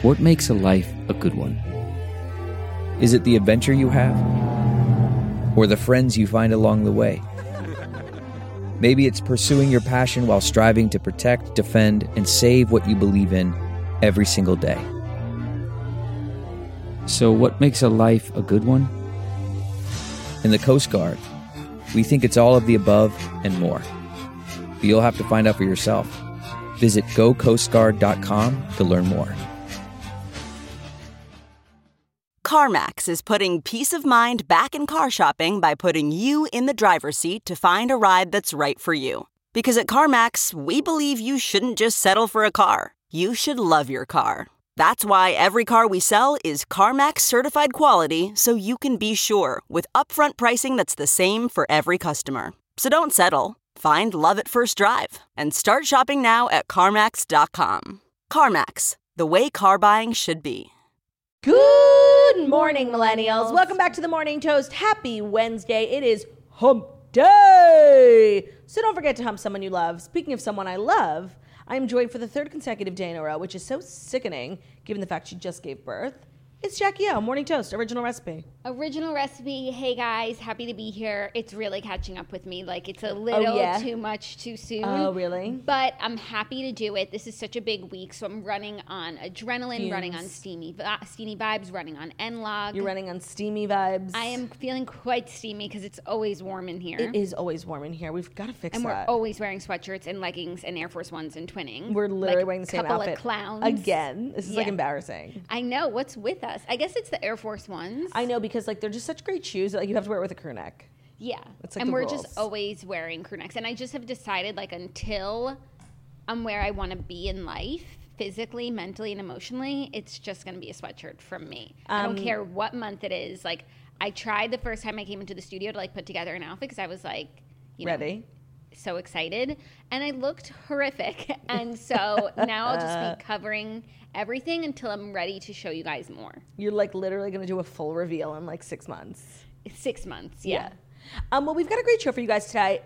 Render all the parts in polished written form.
What makes a life a good one? Is it the adventure you have? Or the friends you find along the way? Maybe it's pursuing your passion while striving to protect, defend, and save what you believe in every single day. So what makes a life a good one? In the Coast Guard, we think it's all of the above and more. But you'll have to find out for yourself. Visit gocoastguard.com to learn more. CarMax is putting peace of mind back in car shopping by putting you in the driver's seat to find a ride that's right for you. Because at CarMax, we believe you shouldn't just settle for a car. You should love your car. That's why every car we sell is CarMax certified quality, so you can be sure with upfront pricing that's the same for every customer. So don't settle. Find love at first drive and start shopping now at CarMax.com. CarMax, the way car buying should be. Good morning, millennials. Welcome back to the Morning Toast. Happy Wednesday. It is hump day. So don't forget to hump someone you love. Speaking of someone I love, I am joined for the third consecutive day in a row, which is so sickening given the fact she just gave birth. It's Jackie O, Morning Toast, original recipe. Original recipe. Hey guys, happy to be here. It's really catching up with me. Like, it's a little too much too soon. Oh, really? But I'm happy to do it. This is such a big week, so I'm running on adrenaline, Fumes. running on steamy vibes, running on N-Log. You're running on steamy vibes. I am feeling quite steamy because it's always warm in here. It is always warm in here. We've got to fix and that. we're always wearing sweatshirts and leggings and Air Force Ones and twinning. We're literally wearing the same couple outfit. Of clowns. Again. This is like embarrassing. I know. What's with us? I guess it's the Air Force Ones. I know, because like they're just such great shoes that like you have to wear it with a crew neck. Yeah. It's like and the we're rules. just always wearing crew necks. And I just have decided, like, until I'm where I want to be in life, physically, mentally, and emotionally, it's just going to be a sweatshirt from me. I don't care what month it is. Like, I tried the first time I came into the studio to, like, put together an outfit because I was, like, ready. So excited. And I looked horrific. And so now I'll just be covering everything until I'm ready to show you guys more. You're, like, literally going to do a full reveal in, like, 6 months. 6 months, yeah. Well, we've got a great show for you guys today.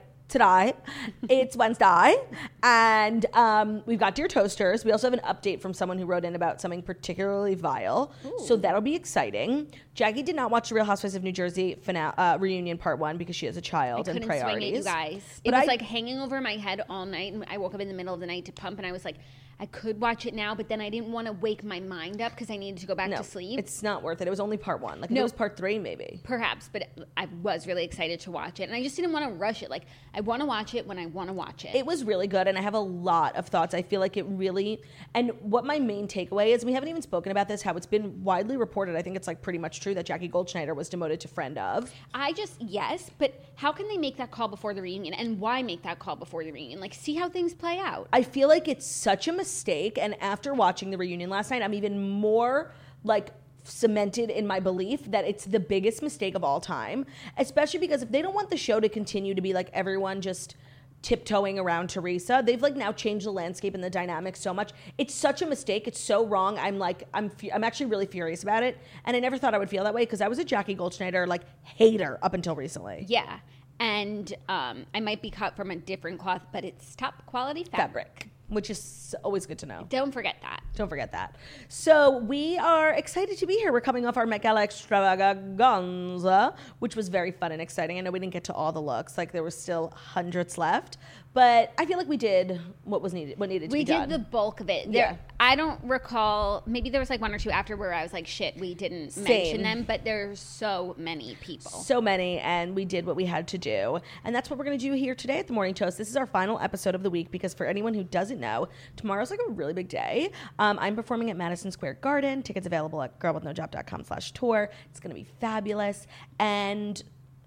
It's Wednesday, and we've got Dear Toasters. We also have an update from someone who wrote in about something particularly vile. Ooh. So that'll be exciting. Jackie did not watch The Real Housewives of New Jersey reunion part 1 because she has a child and priorities. I couldn't swing it, you guys. It was like hanging over my head all night, and I woke up in the middle of the night to pump, and I was like, I could watch it now, but then I didn't want to wake my mind up because I needed to go back to sleep. It's not worth it. It was only part 1. Like, if it was part 3, maybe. Perhaps, but I was really excited to watch it. And I just didn't want to rush it. Like, I want to watch it when I want to watch it. It was really good, and I have a lot of thoughts. I feel like it really, and what my main takeaway is, we haven't even spoken about this, how it's been widely reported, I think it's like pretty much true, that Jackie Goldschneider was demoted to friend of. Yes, but how can they make that call before the reunion? And why make that call before the reunion? Like, see how things play out. I feel like it's such a mistake, and after watching the reunion last night, I'm even more like cemented in my belief that it's the biggest mistake of all time, especially because if they don't want the show to continue to be like everyone just tiptoeing around Teresa, they've like now changed the landscape and the dynamic so much. It's such a mistake. It's so wrong. I'm actually really furious about it, and I never thought I would feel that way because I was a Jackie Goldschneider like hater up until recently. Yeah, and I might be cut from a different cloth, but it's top quality fabric. Which is always good to know. Don't forget that. Don't forget that. So we are excited to be here. We're coming off our Met Gala extravaganza, which was very fun and exciting. I know we didn't get to all the looks. Like, there were still hundreds left. But I feel like we did what needed to be done. We did the bulk of it. Yeah. I don't recall, maybe there was like 1 or 2 after where I was like, shit, we didn't mention them, but there's so many people. So many, and we did what we had to do. And that's what we're going to do here today at the Morning Toast. This is our final episode of the week because for anyone who doesn't know, tomorrow's like a really big day. I'm performing at Madison Square Garden. Tickets available at girlwithnojob.com/tour. It's going to be fabulous. And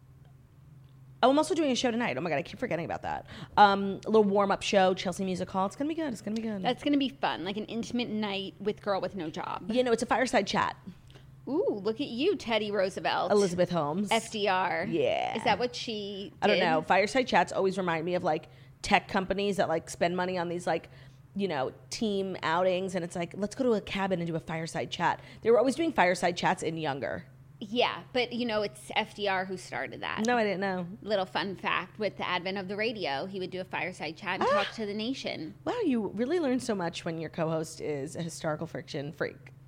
I'm also doing a show tonight. Oh my God, I keep forgetting about that. A little warm-up show, Chelsea Music Hall. It's going to be good. It's going to be good. That's going to be fun, like an intimate night with Girl with No Job. You know, it's a fireside chat. Ooh, look at you, Teddy Roosevelt. Elizabeth Holmes. FDR. Yeah. Is that what she did? I don't know. Fireside chats always remind me of, like, tech companies that, like, spend money on these, like, you know, team outings. And it's like, let's go to a cabin and do a fireside chat. They were always doing fireside chats in Younger. Yeah, but you know, it's FDR who started that. No, I didn't know. Little fun fact, with the advent of the radio, he would do a fireside chat and talk to the nation. Wow, you really learn so much when your co-host is a historical fiction freak.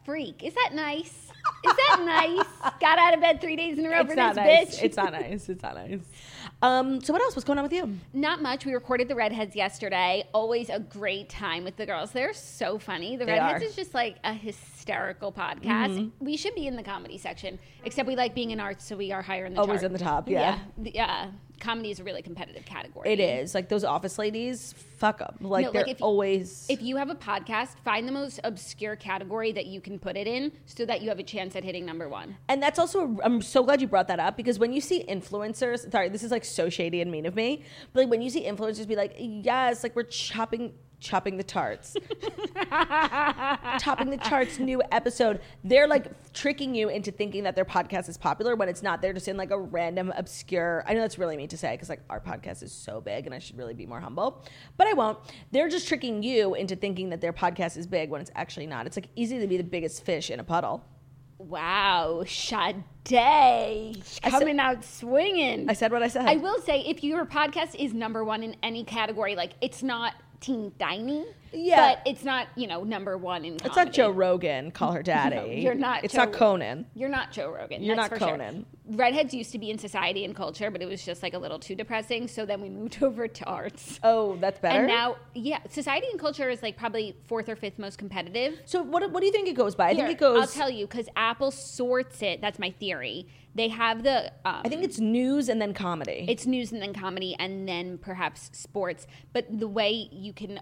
freak. Is that nice? Is that nice? Got out of bed 3 days in a row for this bitch. It's not nice. It's not nice. So what else? What's going on with you? Not much. We recorded the Redheads yesterday. Always a great time with the girls. They're so funny. The Redheads is just like a hysterical podcast. Mm-hmm. We should be in the comedy section, except we like being in arts, so we are higher in the Always chart. in the top, yeah. Yeah. Comedy is a really competitive category. It is. Like those office ladies, fuck them. Like No, they're like always... If you have a podcast, find the most obscure category that you can put it in so that you have a chance at hitting number one. And that's also, I'm so glad you brought that up, because when you see influencers, sorry, this is like so shady and mean of me, but like when you see influencers be like, yes, like we're chopping the tarts. Topping the charts, new episode. They're like tricking you into thinking that their podcast is popular when it's not. They're just in like a random obscure, I know that's really mean to say because like our podcast is so big and I should really be more humble, but I won't. They're just tricking you into thinking that their podcast is big when it's actually not. It's like easy to be the biggest fish in a puddle. Wow, Sade coming out swinging. I said what I said. I will say, if your podcast is number one in any category, like it's not teeny tiny, but it's not, number one in comedy. It's not Joe Rogan, call her daddy. No, you're not. It's not Conan. You're not Joe Rogan. You're that's not for Conan. Sure. Redheads used to be in Society and Culture, but it was just like a little too depressing. So then we moved over to arts. Oh, that's better. And now, Society and Culture is like probably fourth or fifth most competitive. So what do you think it goes by? I think it goes. I'll tell you, because Apple sorts it. That's my theory. They have the. I think it's news and then comedy. It's news and then comedy and then perhaps sports. But the way you can.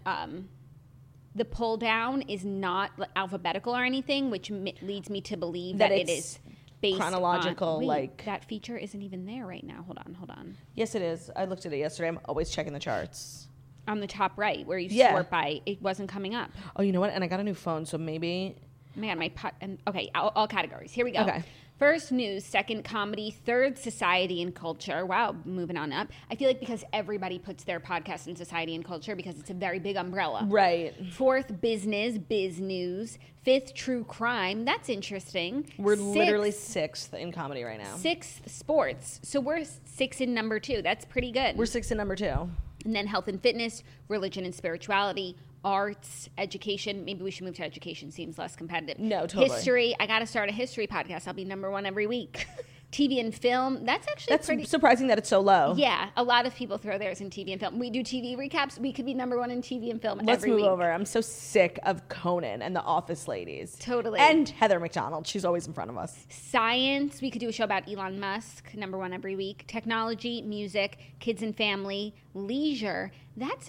The pull down is not alphabetical or anything, which leads me to believe that it is based chronological. On, that feature isn't even there right now. Hold on. Yes, it is. I looked at it yesterday. I'm always checking the charts. On the top right, where you sort by, it wasn't coming up. Oh, you know what? And I got a new phone, so maybe. Oh my God, okay, all categories. Here we go. Okay. First, news. Second, comedy. Third, society and culture. Wow, moving on up. I feel like because everybody puts their podcast in society and culture because it's a very big umbrella. Right. Fourth, business, biz news. Fifth, true crime. That's interesting. We're literally sixth in comedy right now. Sixth, sports. So we're sixth in number two. That's pretty good. We're sixth in number two. And then health and fitness, religion and spirituality, arts, education. Maybe we should move to education. Seems less competitive. No, totally. History. I got to start a history podcast. I'll be number one every week. TV and film. That's pretty surprising that it's so low. Yeah, a lot of people throw theirs in TV and film. We do TV recaps. We could be number one in TV and film every week. Let's move over. I'm so sick of Conan and the Office ladies. Totally. And Heather McDonald. She's always in front of us. Science. We could do a show about Elon Musk, number one every week. Technology, music, kids and family, leisure. That's a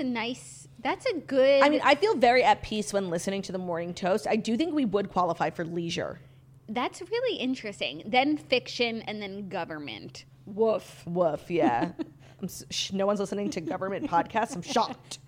good. I mean, I feel very at peace when listening to the Morning Toast. I do think we would qualify for leisure. That's really interesting. Then fiction and then government. Woof. Woof, yeah. No one's listening to government podcasts. I'm shocked.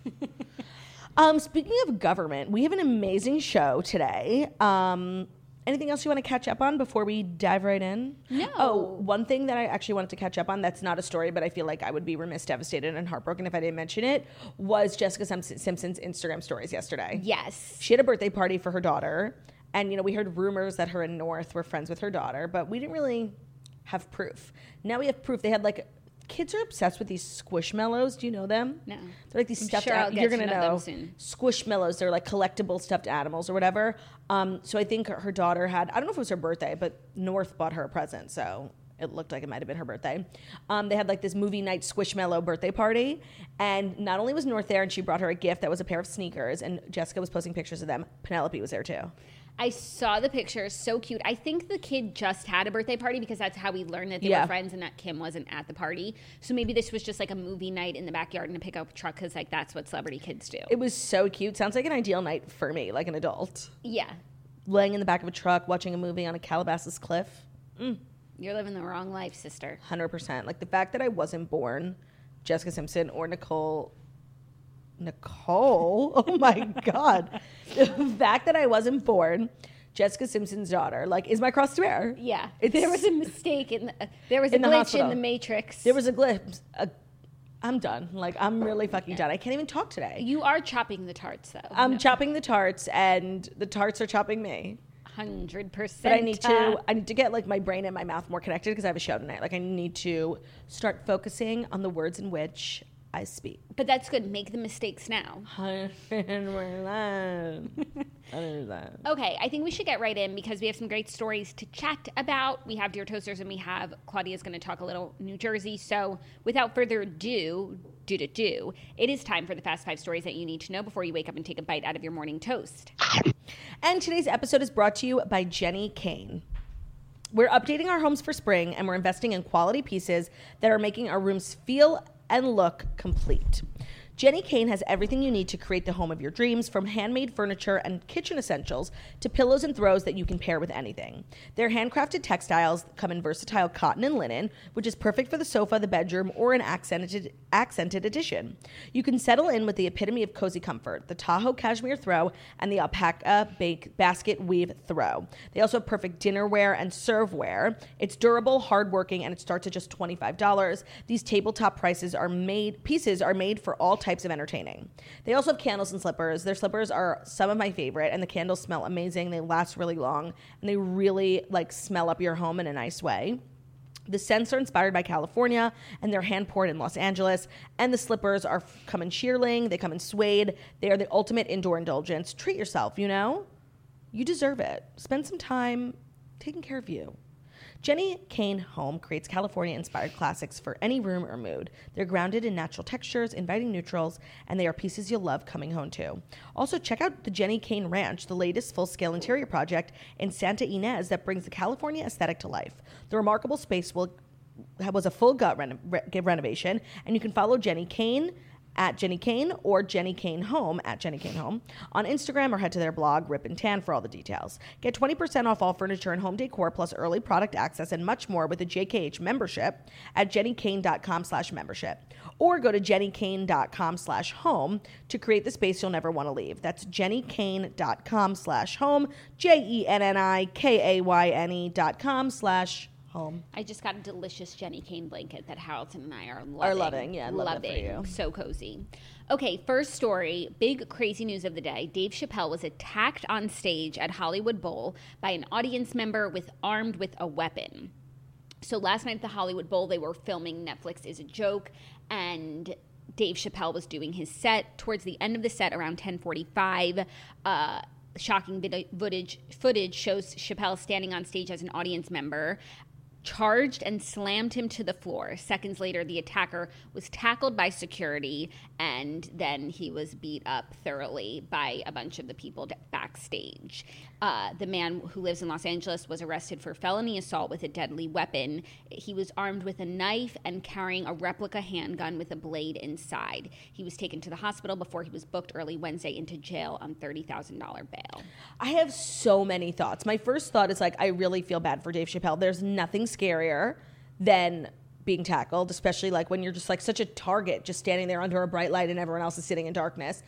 Speaking of government, we have an amazing show today. Anything else you want to catch up on before we dive right in? No. Oh, one thing that I actually wanted to catch up on that's not a story, but I feel like I would be remiss, devastated, and heartbroken if I didn't mention it, was Jessica Simpson's Instagram stories yesterday. Yes. She had a birthday party for her daughter. And, we heard rumors that her and North were friends with her daughter, but we didn't really have proof. Now we have proof. They had, kids are obsessed with these Squishmallows. Do you know them? No. They're like these stuffed animals. You're going to know them soon. Squishmallows. They're like collectible stuffed animals or whatever. So I think her daughter had, I don't know if it was her birthday, but North bought her a present, so it looked like it might have been her birthday. They had this movie night Squishmallow birthday party. And not only was North there, and she brought her a gift that was a pair of sneakers, and Jessica was posting pictures of them, Penelope was there too. I saw the pictures. So cute. I think the kid just had a birthday party because that's how we learned that they were friends and that Kim wasn't at the party. So maybe this was just like a movie night in the backyard in a pickup truck because that's what celebrity kids do. It was so cute. Sounds like an ideal night for me, like an adult. Yeah. Laying in the back of a truck, watching a movie on a Calabasas cliff. You're living the wrong life, sister. 100%. Like the fact that I wasn't born Jessica Simpson or Nicole, oh my God. The fact that I wasn't born Jessica Simpson's daughter, is my cross to bear. Yeah. There was a mistake there was a glitch hospital. in the Matrix. There was a glitch. I'm done. I'm really fucking done. I can't even talk today. You are chopping the tarts, though. I'm chopping the tarts, and the tarts are chopping me. 100%. But I need to get my brain and my mouth more connected because I have a show tonight. I need to start focusing on the words in which I speak. But that's good. Make the mistakes now. 100%. Okay, I think we should get right in because we have some great stories to chat about. We have Dear Toasters and we have Claudia's going to talk a little New Jersey. So without further ado, it is time for the Fast 5 stories that you need to know before you wake up and take a bite out of your morning toast. And today's episode is brought to you by Jenni Kayne. We're updating our homes for spring and we're investing in quality pieces that are making our rooms feel and look complete. Jenni Kayne has everything you need to create the home of your dreams, from handmade furniture and kitchen essentials to pillows and throws that you can pair with anything. Their handcrafted textiles come in versatile cotton and linen, which is perfect for the sofa, the bedroom, or an accented addition. You can settle in with the epitome of cozy comfort, the Tahoe cashmere throw and the alpaca basket weave throw. They also have perfect dinnerware and serveware. It's durable, hardworking, and it starts at just $25. These tabletop pieces are made for all types of entertaining. They also have candles and slippers. Their slippers are some of my favorite, and the candles smell amazing. They last really long, and they really smell up your home in a nice way. The scents are inspired by California, and they're hand-poured in Los Angeles. And the slippers come in shearling. They come in suede. They are the ultimate indoor indulgence. Treat yourself, You deserve it. Spend some time taking care of you. Jenni Kayne Home creates California-inspired classics for any room or mood. They're grounded in natural textures, inviting neutrals, and they are pieces you'll love coming home to. Also, check out the Jenni Kayne Ranch, the latest full-scale interior project in Santa Ynez that brings the California aesthetic to life. The remarkable space was a full gut renovation, and you can follow Jenni Kayne at Jenni Kayne or Jenni Kayne Home at Jenni Kayne Home on Instagram, or head to their blog, Rip and Tan, for all the details. Get 20% off all furniture and home decor plus early product access and much more with a JKH membership at jennikayne.com/membership, or go to jennikayne.com/home to create the space you'll never want to leave. That's jennikayne.com/home, JENNIKAYNE.com/home. I just got a delicious Jenni Kayne blanket that Harrelson and I are loving. Yeah, love it for you. So cozy. Okay, first story, big crazy news of the day. Dave Chappelle was attacked on stage at Hollywood Bowl by an audience member armed with a weapon. So last night at the Hollywood Bowl, they were filming Netflix Is a Joke, and Dave Chappelle was doing his set. Towards the end of the set, around 10:45, shocking footage shows Chappelle standing on stage as an audience member, charged and slammed him to the floor. Seconds later, the attacker was tackled by security, and then he was beat up thoroughly by a bunch of the people backstage. The man who lives in Los Angeles was arrested for felony assault with a deadly weapon. He was armed with a knife and carrying a replica handgun with a blade inside. He was taken to the hospital before he was booked early Wednesday into jail on $30,000 bail. I have so many thoughts. My first thought is I really feel bad for Dave Chappelle. There's nothing scarier than being tackled, especially when you're just such a target, just standing there under a bright light and everyone else is sitting in darkness.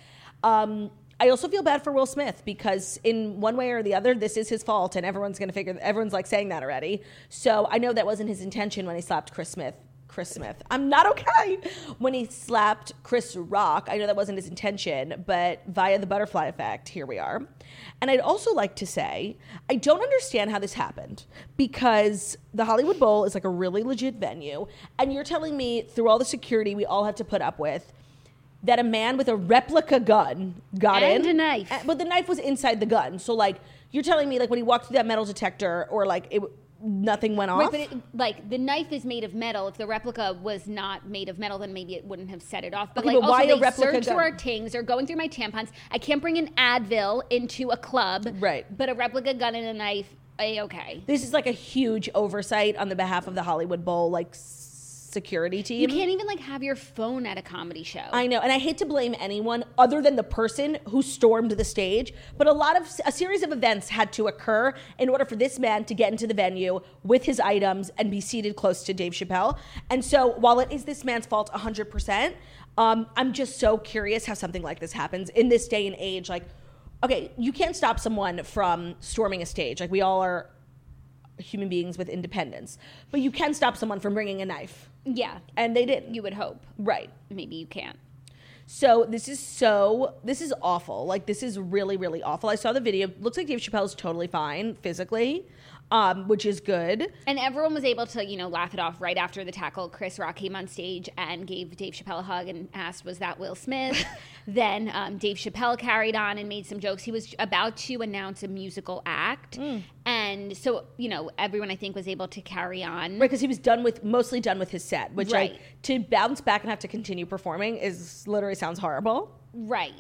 I also feel bad for Will Smith because in one way or the other, this is his fault, and everyone's saying that already. So I know that wasn't his intention when he slapped Chris Smith. I'm not okay. When he slapped Chris Rock, I know that wasn't his intention, but via the butterfly effect, here we are. And I'd also like to say, I don't understand how this happened, because the Hollywood Bowl is a really legit venue, and you're telling me through all the security we all have to put up with that a man with a replica gun got in. And a knife. But the knife was inside the gun. So you're telling me when he walked through that metal detector or nothing went off? Right, but the knife is made of metal. If the replica was not made of metal, then maybe it wouldn't have set it off. But okay, but why also a replica search gun? through our tings. They're going through my tampons. I can't bring an Advil into a club. Right. But a replica gun and a knife, okay. This is a huge oversight on the behalf of the Hollywood Bowl, security team. You can't even have your phone at a comedy show. I know, and I hate to blame anyone other than the person who stormed the stage, but a series of events had to occur in order for this man to get into the venue with his items and be seated close to Dave Chappelle. And so while it is this man's fault 100%, I'm just so curious how something like this happens in this day and age. Okay, you can't stop someone from storming a stage. We all are human beings with independence, but you can stop someone from bringing a knife. Yeah. And they didn't. You would hope. Right. Maybe you can't. So this is awful. This is really, really awful. I saw the video. Looks like Dave Chappelle is totally fine physically. which is good. And everyone was able to, laugh it off right after the tackle. Chris Rock came on stage and gave Dave Chappelle a hug and asked, was that Will Smith? Then Dave Chappelle carried on and made some jokes. He was about to announce a musical act. And so, everyone I think was able to carry on. Right, because he was mostly done with his set, which to bounce back and have to continue performing literally sounds horrible. Right.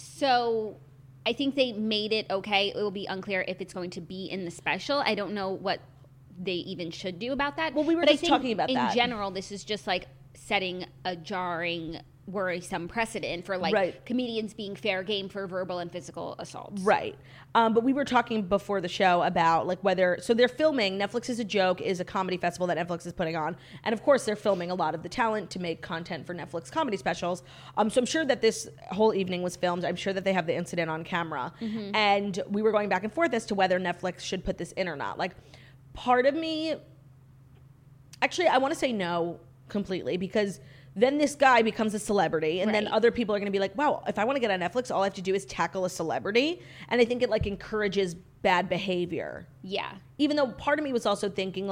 So I think they made it okay. It will be unclear if it's going to be in the special. I don't know what they even should do about that. Well, we were just talking about that. In general, this is just like setting a jarring, worrisome precedent for comedians being fair game for verbal and physical assaults. Right. But we were talking before the show about so they're filming Netflix is a Joke is a comedy festival that Netflix is putting on. And of course they're filming a lot of the talent to make content for Netflix comedy specials. So I'm sure that this whole evening was filmed. I'm sure that they have the incident on camera. And we were going back and forth as to whether Netflix should put this in or not. Like, part of me, actually, I want to say no completely, because then this guy becomes a celebrity, and then other people are going to be like, wow, if I want to get on Netflix, all I have to do is tackle a celebrity. And I think it encourages bad behavior. Yeah. Even though part of me was also thinking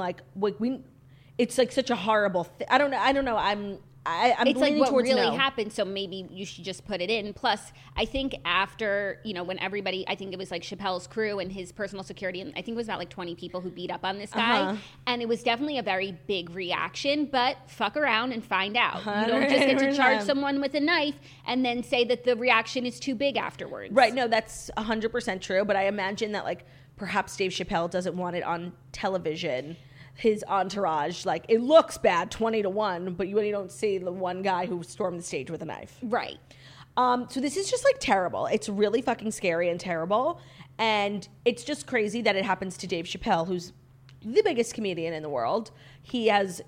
it's such a horrible thing. I don't know. I'm it's leaning what towards really no. happened, so maybe you should just put it in. Plus, I think after, when everybody, I think it was Chappelle's crew and his personal security, and I think it was about 20 people who beat up on this guy, and it was definitely a very big reaction, but fuck around and find out. You don't just get to charge someone with a knife and then say that the reaction is too big afterwards. Right, no, that's 100% true, but I imagine that perhaps Dave Chappelle doesn't want it on television. His entourage, it looks bad 20-1, but you really don't see the one guy who stormed the stage with a knife. Right. So this is just terrible. It's really fucking scary and terrible. And it's just crazy that it happens to Dave Chappelle, who's the biggest comedian in the world. He has,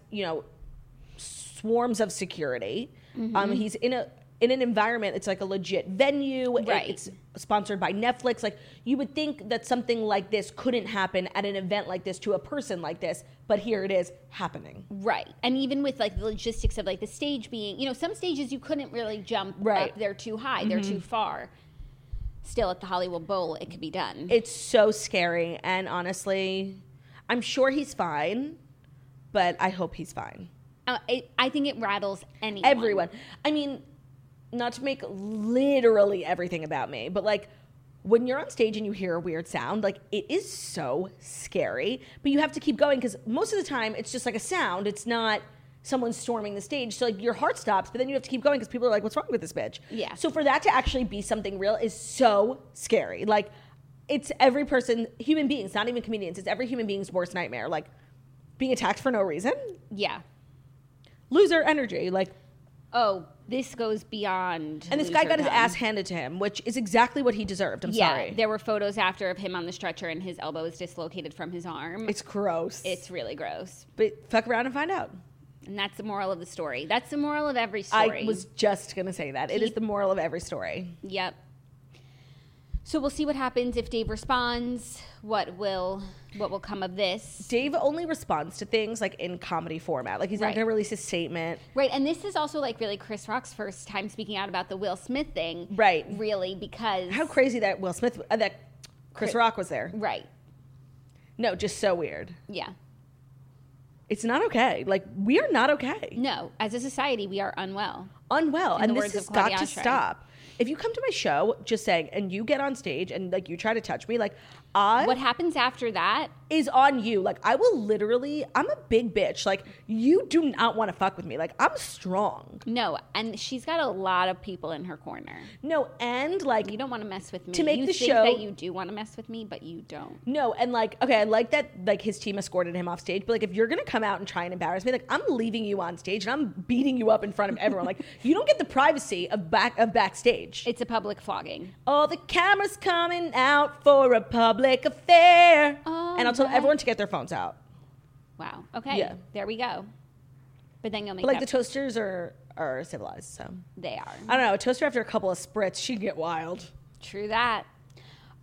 swarms of security. He's in an environment, it's a legit venue. Right. It's sponsored by Netflix. You would think that something like this couldn't happen at an event like this to a person like this, but here it is happening. Right. And even with the logistics of the stage being, some stages you couldn't really jump up. They're too high. They're too far. Still, at the Hollywood Bowl, it could be done. It's so scary. And honestly, I'm sure he's fine, but I hope he's fine. I think it rattles anyone. Everyone. I mean, not to make literally everything about me, but when you're on stage and you hear a weird sound, it is so scary, but you have to keep going because most of the time it's just a sound. It's not someone storming the stage. So your heart stops, but then you have to keep going because people are like, what's wrong with this bitch? Yeah. So for that to actually be something real is so scary. It's every person, human beings, not even comedians. It's every human being's worst nightmare. Being attacked for no reason. Yeah. Loser energy. Oh, this goes beyond. And this guy got his ass handed to him, which is exactly what he deserved. I'm sorry. There were photos after of him on the stretcher and his elbow is dislocated from his arm. It's gross. It's really gross. But fuck around and find out. And that's the moral of the story. That's the moral of every story. I was just going to say that. It is the moral of every story. Yep. So we'll see what happens if Dave responds. What will come of this? Dave only responds to things in comedy format. He's not going to release a statement. Right, and this is also really Chris Rock's first time speaking out about the Will Smith thing. Right. Really, because how crazy that that Chris Rock was there. Right. No, just so weird. Yeah. It's not okay. We are not okay. No, as a society, we are unwell. Unwell, and this has got to stop. If you come to my show, just saying, and you get on stage and you try to touch me, what happens after that is on you. I will literally, I'm a big bitch. You do not want to fuck with me. I'm strong. No, and she's got a lot of people in her corner. No, and you don't want to mess with me. To make you the think show that you do want to mess with me, but you don't. No, and okay, I like that his team escorted him off stage, but if you're gonna come out and try and embarrass me, I'm leaving you on stage and I'm beating you up in front of everyone. You don't get the privacy of backstage. It's a public flogging. Oh, the camera's coming out for a public affair. Oh, and I'll tell everyone to get their phones out. Wow. Okay. Yeah. There we go. But then you'll make But the toasters are civilized, so. They are. I don't know, a toaster after a couple of spritz, she'd get wild. True that.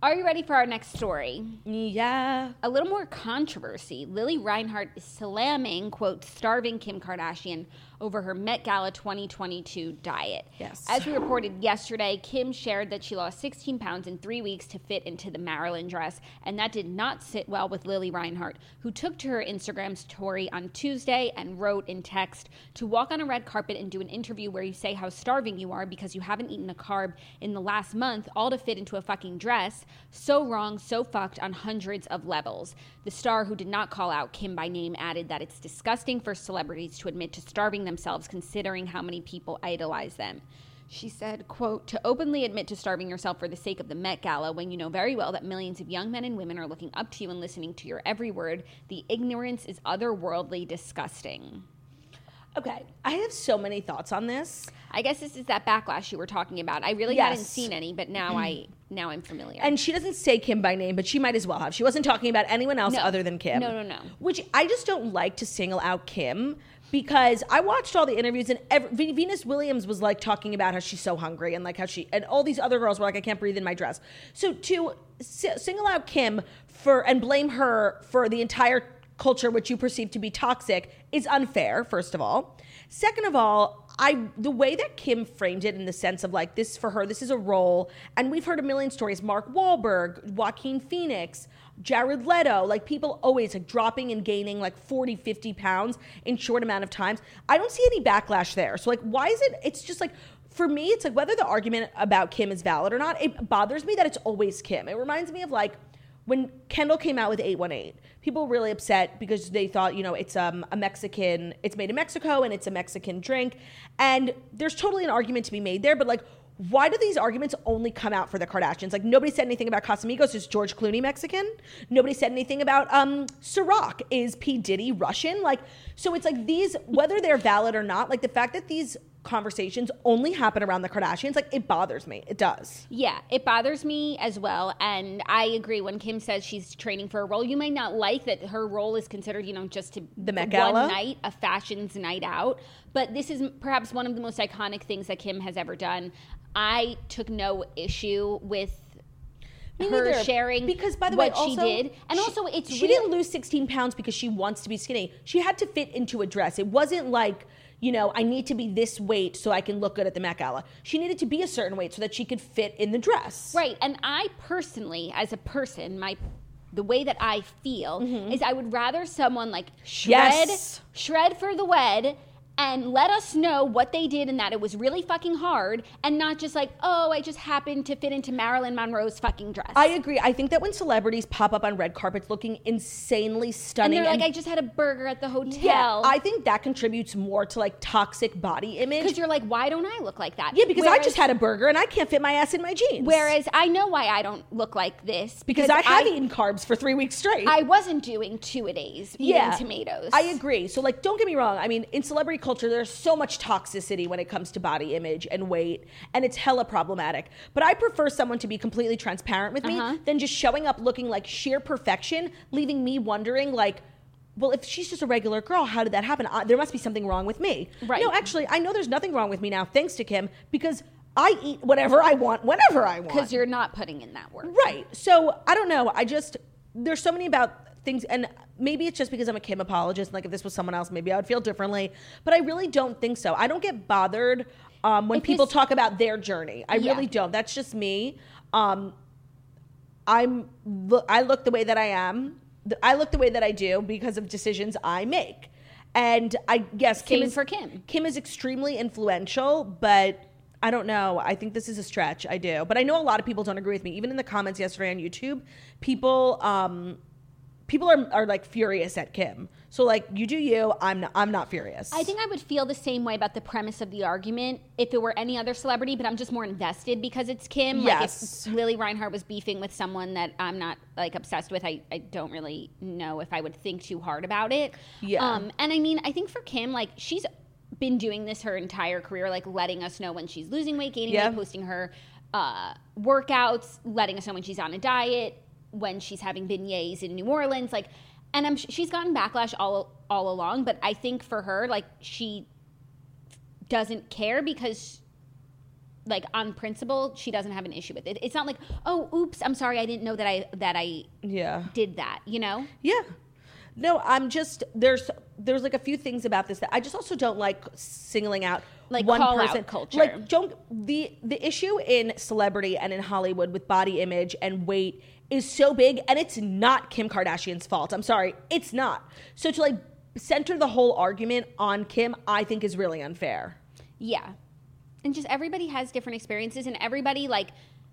Are you ready for our next story? Yeah. A little more controversy. Lily Reinhart is slamming, quote, starving Kim Kardashian over her Met Gala 2022 diet. Yes. As we reported yesterday, Kim shared that she lost 16 pounds in 3 weeks to fit into the Marilyn dress, and that did not sit well with Lily Reinhart, who took to her Instagram story on Tuesday and wrote in text, "To walk on a red carpet and do an interview where you say how starving you are because you haven't eaten a carb in the last month, all to fit into a fucking dress. So wrong, so fucked on hundreds of levels." The star, who did not call out Kim by name, added that it's disgusting for celebrities to admit to starving themselves considering how many people idolize them. She said, quote, "To openly admit to starving yourself for the sake of the Met Gala when you know very well that millions of young men and women are looking up to you and listening to your every word, the ignorance is otherworldly disgusting." Okay, I have so many thoughts on this. I guess this is that backlash you were talking about. I really hadn't seen any, but now I'm familiar. And she doesn't say Kim by name, but she might as well have. She wasn't talking about anyone else other than Kim. No. Which I just don't like to single out Kim, because I watched all the interviews and Venus Williams was like talking about how she's so hungry and like how and all these other girls were like, I can't breathe in my dress. So to single out Kim and blame her for the entire culture which you perceive to be toxic is unfair, first of all. Second of all, the way that Kim framed it in the sense of like, this for her, this is a role, and we've heard a million stories, Mark Wahlberg, Joaquin Phoenix, Jared Leto, like people always like dropping and gaining like 40, 50 pounds in short amount of times. I don't see any backlash there. So like, why is it's just like, for me, it's like whether the argument about Kim is valid or not, it bothers me that it's always Kim. It reminds me of like, when Kendall came out with 818, people were really upset because they thought, it's a Mexican, it's made in Mexico and it's a Mexican drink. And there's totally an argument to be made there, but like, why do these arguments only come out for the Kardashians? Like, nobody said anything about Casamigos. Is George Clooney Mexican? Nobody said anything about Ciroc. Is P. Diddy Russian? Like, so it's like these, whether they're valid or not, like the fact that these conversations only happen around the Kardashians, like it bothers me. It does. Yeah, it bothers me as well. And I agree when Kim says she's training for a role. You may not like that her role is considered, just to the Met Gala, one night, a fashions night out. But this is perhaps one of the most iconic things that Kim has ever done. I took no issue with her sharing because, by the way, what she did. And also, she didn't lose 16 pounds because she wants to be skinny. She had to fit into a dress. It wasn't like, I need to be this weight so I can look good at the Met Gala. She needed to be a certain weight so that she could fit in the dress. Right. And I personally, as a person, the way that I feel is I would rather someone like shred for the wed and let us know what they did and that it was really fucking hard, and not just like, oh, I just happened to fit into Marilyn Monroe's fucking dress. I agree. I think that when celebrities pop up on red carpets looking insanely stunning, and they're like, I just had a burger at the hotel. Yeah, I think that contributes more to like toxic body image. Because you're like, why don't I look like that? Yeah, because I just had a burger and I can't fit my ass in my jeans. Whereas I know why I don't look like this. Because I have eaten carbs for 3 weeks straight. I wasn't doing 2-a-days eating tomatoes. I agree. So like, don't get me wrong. I mean, in celebrity culture, there's so much toxicity when it comes to body image and weight, and it's hella problematic. But I prefer someone to be completely transparent with me than just showing up looking like sheer perfection, leaving me wondering like, well, if she's just a regular girl, how did that happen? There must be something wrong with me. Right. No, actually, I know there's nothing wrong with me now, thanks to Kim, because I eat whatever I want, whenever I want. Because you're not putting in that work. Right. So, I don't know. There's so many about things, and maybe it's just because I'm a Kim apologist. Like if this was someone else, maybe I would feel differently. But I really don't think so. I don't get bothered when people talk about their journey. I really don't. That's just me. I look the way that I am. I look the way that I do because of decisions I make. And I guess Kim is extremely influential, but I don't know. I think this is a stretch. I do. But I know a lot of people don't agree with me. Even in the comments yesterday on YouTube, people are like furious at Kim. So like, you do you, I'm not furious. I think I would feel the same way about the premise of the argument if it were any other celebrity, but I'm just more invested because it's Kim. Yes. Like if Lily Reinhart was beefing with someone that I'm not like obsessed with, I don't really know if I would think too hard about it. Yeah. And I mean, I think for Kim, like she's been doing this her entire career, like letting us know when she's losing weight, gaining weight, posting her workouts, letting us know when she's on a diet, when she's having beignets in New Orleans, like, and she's gotten backlash all along, but I think for her, like, she doesn't care because like on principle, she doesn't have an issue with it. It's not like, oh, oops, I'm sorry, I didn't know that I did that, you know? Yeah. No, I'm just there's like a few things about this that I just also don't like singling out Like one call out person. culture. Like the issue in celebrity and in Hollywood with body image and weight is so big, and it's not Kim Kardashian's fault. I'm sorry, it's not. So to like center the whole argument on Kim, I think is really unfair. Yeah. And just everybody has different experiences, and everybody like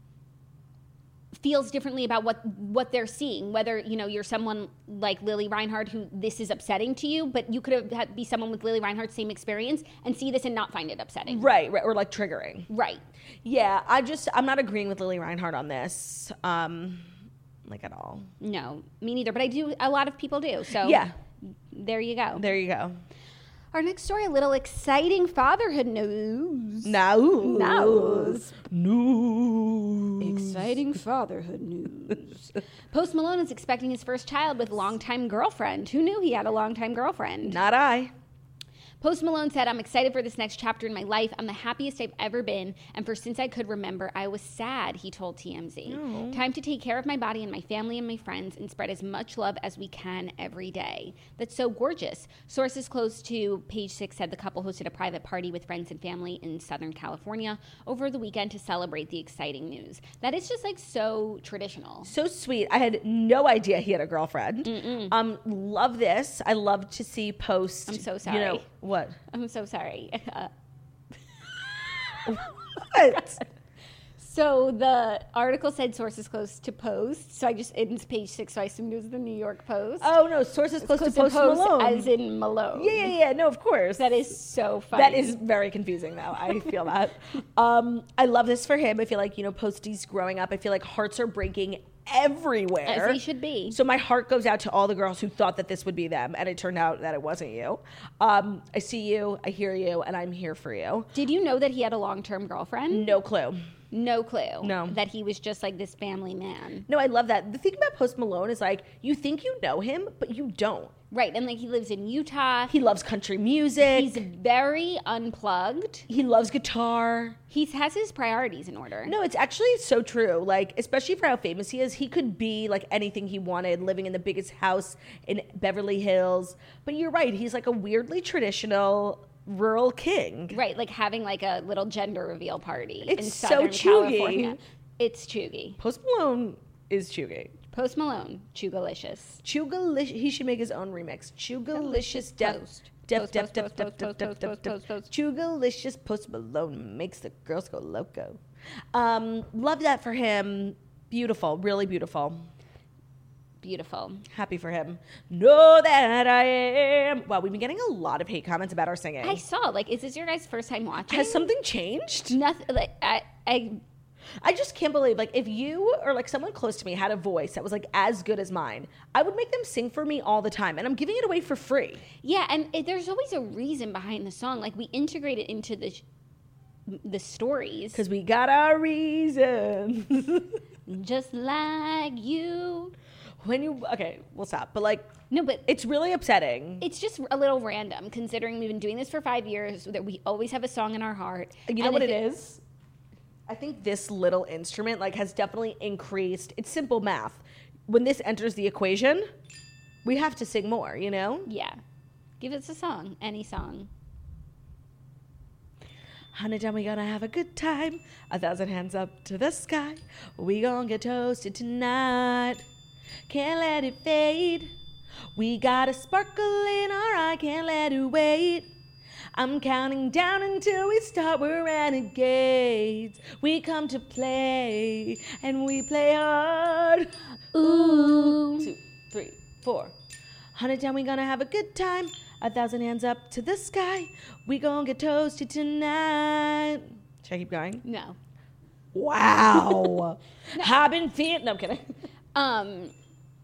feels differently about what they're seeing. Whether, you know, you're someone like Lily Reinhart who this is upsetting to you, but you could be someone with Lily Reinhart's same experience and see this and not find it upsetting. Right, or like triggering. Right. Yeah, I'm not agreeing with Lily Reinhart on this, like at all. No, me neither. But a lot of people do. So yeah, there you go. There you go. Our next story, a little exciting fatherhood news. News. Exciting fatherhood news. Post Malone is expecting his first child with longtime girlfriend. Who knew he had a longtime girlfriend? Not I. Post Malone said, I'm excited for this next chapter in my life. I'm the happiest I've ever been. And for since I could remember, I was sad, he told TMZ. Oh. Time to take care of my body and my family and my friends and spread as much love as we can every day. That's so gorgeous. Sources close to Page Six said the couple hosted a private party with friends and family in Southern California over the weekend to celebrate the exciting news. That is just like so traditional. So sweet. I had no idea he had a girlfriend. Love this. I love to see post. I'm so sorry. You know, what? I'm so sorry. What? So the article said sources close to Post. So it's Page Six, so I assumed it was the New York Post. Oh, no. Sources close to Post Malone. As in Malone. Yeah. No, of course. That is so funny. That is very confusing, though. I feel that. I love this for him. I feel like, Posties growing up, I feel like hearts are breaking everywhere. As they should be. So my heart goes out to all the girls who thought that this would be them, and it turned out that it wasn't you. I see you, I hear you, and I'm here for you. Did you know that he had a long-term girlfriend? No clue. No clue. No. That he was just like this family man. No, I love that. The thing about Post Malone is like, you think you know him, but you don't. Right, and like he lives in Utah. He loves country music. He's very unplugged. He loves guitar. He has his priorities in order. No, it's actually so true. Like, especially for how famous he is, he could be like anything he wanted, living in the biggest house in Beverly Hills. But you're right, he's like a weirdly traditional rural king. Right, like having like a little gender reveal party It's in so Southern chuggy. California. It's chuggy. Post Malone is chuggy. Post Malone, Chugalicious. He should make his own remix. Chugalicious Chugalicious Post Malone makes the girls go loco. Love that for him. Beautiful, really beautiful. Beautiful. Happy for him. Know that I am. Wow, we've been getting a lot of hate comments about our singing. I saw, like, is this your guys' first time watching? Has something changed? Nothing. Like, I just can't believe, like, if you or like someone close to me had a voice that was like as good as mine, I would make them sing for me all the time, and I'm giving it away for free. Yeah, and there's always a reason behind the song. Like, we integrate it into the stories. Because we got our reasons. Just like you. Okay, we'll stop. But like, no, but it's really upsetting. It's just a little random, considering we've been doing this for 5 years, that we always have a song in our heart. You know what it is? I think this little instrument like has definitely increased. It's simple math. When this enters the equation, we have to sing more, you know? Yeah. Give us a song, any song. Honey, we gonna have a good time. 1,000 hands up to the sky. We gonna get toasted tonight. Can't let it fade. We got a sparkle in our eye. Can't let it wait. I'm counting down until we start. We're renegades. We come to play, and we play hard. Ooh. 2, 3, 4. 100 we gonna have a good time. 1,000 hands up to the sky. We gonna get toasted tonight. Should I keep going?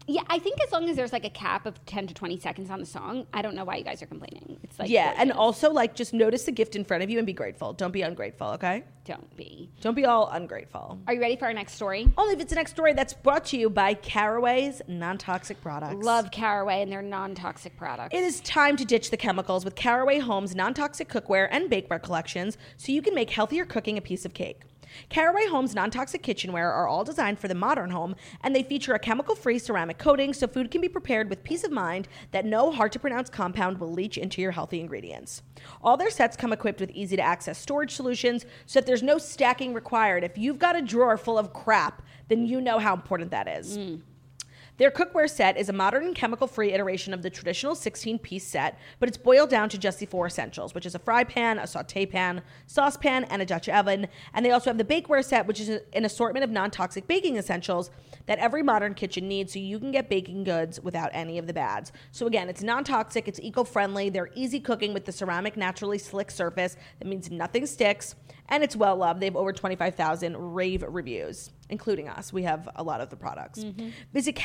Yeah, I think as long as there's like a cap of 10 to 20 seconds on the song, I don't know why you guys are complaining. It's like yeah, gorgeous. and also like just notice the gift in front of you and be grateful. Don't be ungrateful, okay? Don't be. Don't be all ungrateful. Are you ready for our next story? Only if it's the next story that's brought to you by Caraway's non-toxic products. Love Caraway and their non-toxic products. It is time to ditch the chemicals with Caraway Home's non-toxic cookware and bakeware collections so you can make healthier cooking a piece of cake. Caraway Home's non-toxic kitchenware are all designed for the modern home, and they feature a chemical-free ceramic coating so food can be prepared with peace of mind that no hard-to-pronounce compound will leach into your healthy ingredients. All their sets come equipped with easy-to-access storage solutions so that there's no stacking required. If you've got a drawer full of crap, then you know how important that is. Their cookware set is a modern and chemical-free iteration of the traditional 16-piece set, but it's boiled down to just the 4 essentials, which is a fry pan, a saute pan, saucepan, and a Dutch oven. And they also have the bakeware set, which is an assortment of non-toxic baking essentials that every modern kitchen needs so you can get baking goods without any of the bads. So again, it's non-toxic, it's eco-friendly, they're easy cooking with the ceramic naturally slick surface. That means nothing sticks, and it's well-loved. They have over 25,000 rave reviews, including us. We have a lot of the products. Visit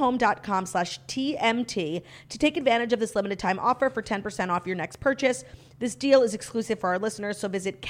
carawayhome.com/TMT to take advantage of this limited time offer for 10% off your next purchase. This deal is exclusive for our listeners, so visit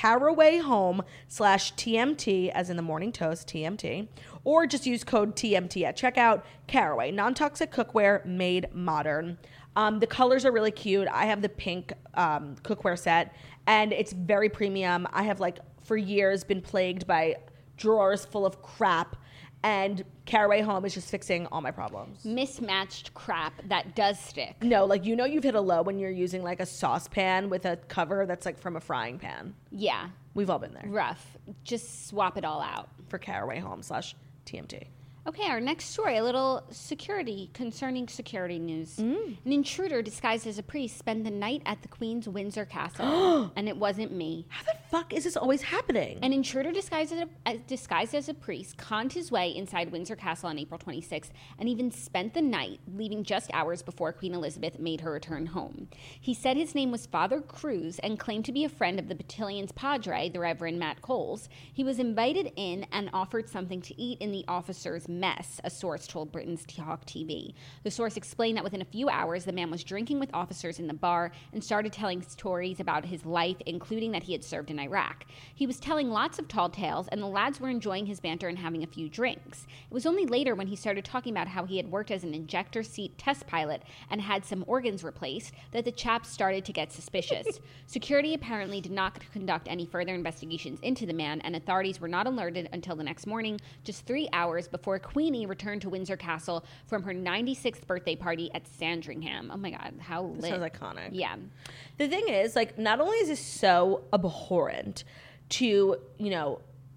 carawayhome/TMT, as in the morning toast, TMT, or just use code TMT at checkout. Caraway, non-toxic cookware made modern. The colors are really cute. I have the pink cookware set, and it's very premium. I have, like, for years been plagued by drawers full of crap, and Caraway Home is just fixing all my problems. Mismatched crap that does stick. No, like, you know you've hit a low when you're using, like, a saucepan with a cover that's, like, from a frying pan. Yeah. We've all been there. Rough. Just swap it all out. For Caraway Home/TMT. Okay, our next story, a little concerning security news. An intruder disguised as a priest spent the night at the Queen's Windsor Castle, and it wasn't me. How the fuck is this always happening? An intruder disguised as a priest conned his way inside Windsor Castle on April 26th and even spent the night, leaving just hours before Queen Elizabeth made her return home. He said his name was Father Cruz and claimed to be a friend of the battalion's padre, the Reverend Matt Coles. He was invited in and offered something to eat in the officers' mess, a source told Britain's Talk TV. The source explained that within a few hours, the man was drinking with officers in the bar and started telling stories about his life, including that he had served in Iraq. He was telling lots of tall tales, and the lads were enjoying his banter and having a few drinks. It was only later when he started talking about how he had worked as an injector seat test pilot and had some organs replaced that the chaps started to get suspicious. Security apparently did not conduct any further investigations into the man, and authorities were not alerted until the next morning, just 3 hours before Queenie returned to Windsor Castle from her 96th birthday party at Sandringham. Oh my God, how lit. This sounds iconic. Yeah. The thing is, like, not only is this so abhorrent to, you know,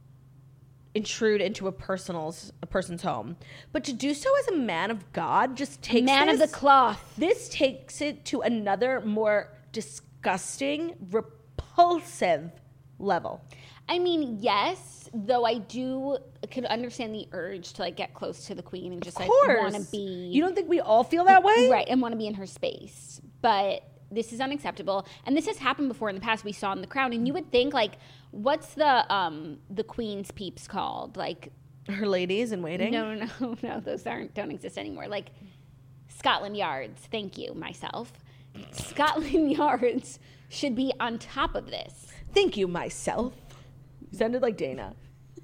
intrude into a person's home, but to do so as a man of God just takes Man of the cloth. This takes it to another more disgusting, repulsive level. I mean, yes, though I could understand the urge to, like, get close to the Queen and just, like, want to be... You don't think we all feel that way? Right, and want to be in her space. But this is unacceptable. And this has happened before in the past. We saw in The Crown. And you would think, like, what's the Queen's peeps called? Like... Her ladies in waiting? No, those don't exist anymore. Like, Scotland Yards. Thank you, myself. Scotland Yards should be on top of this. Thank you, myself. You sounded like Dana.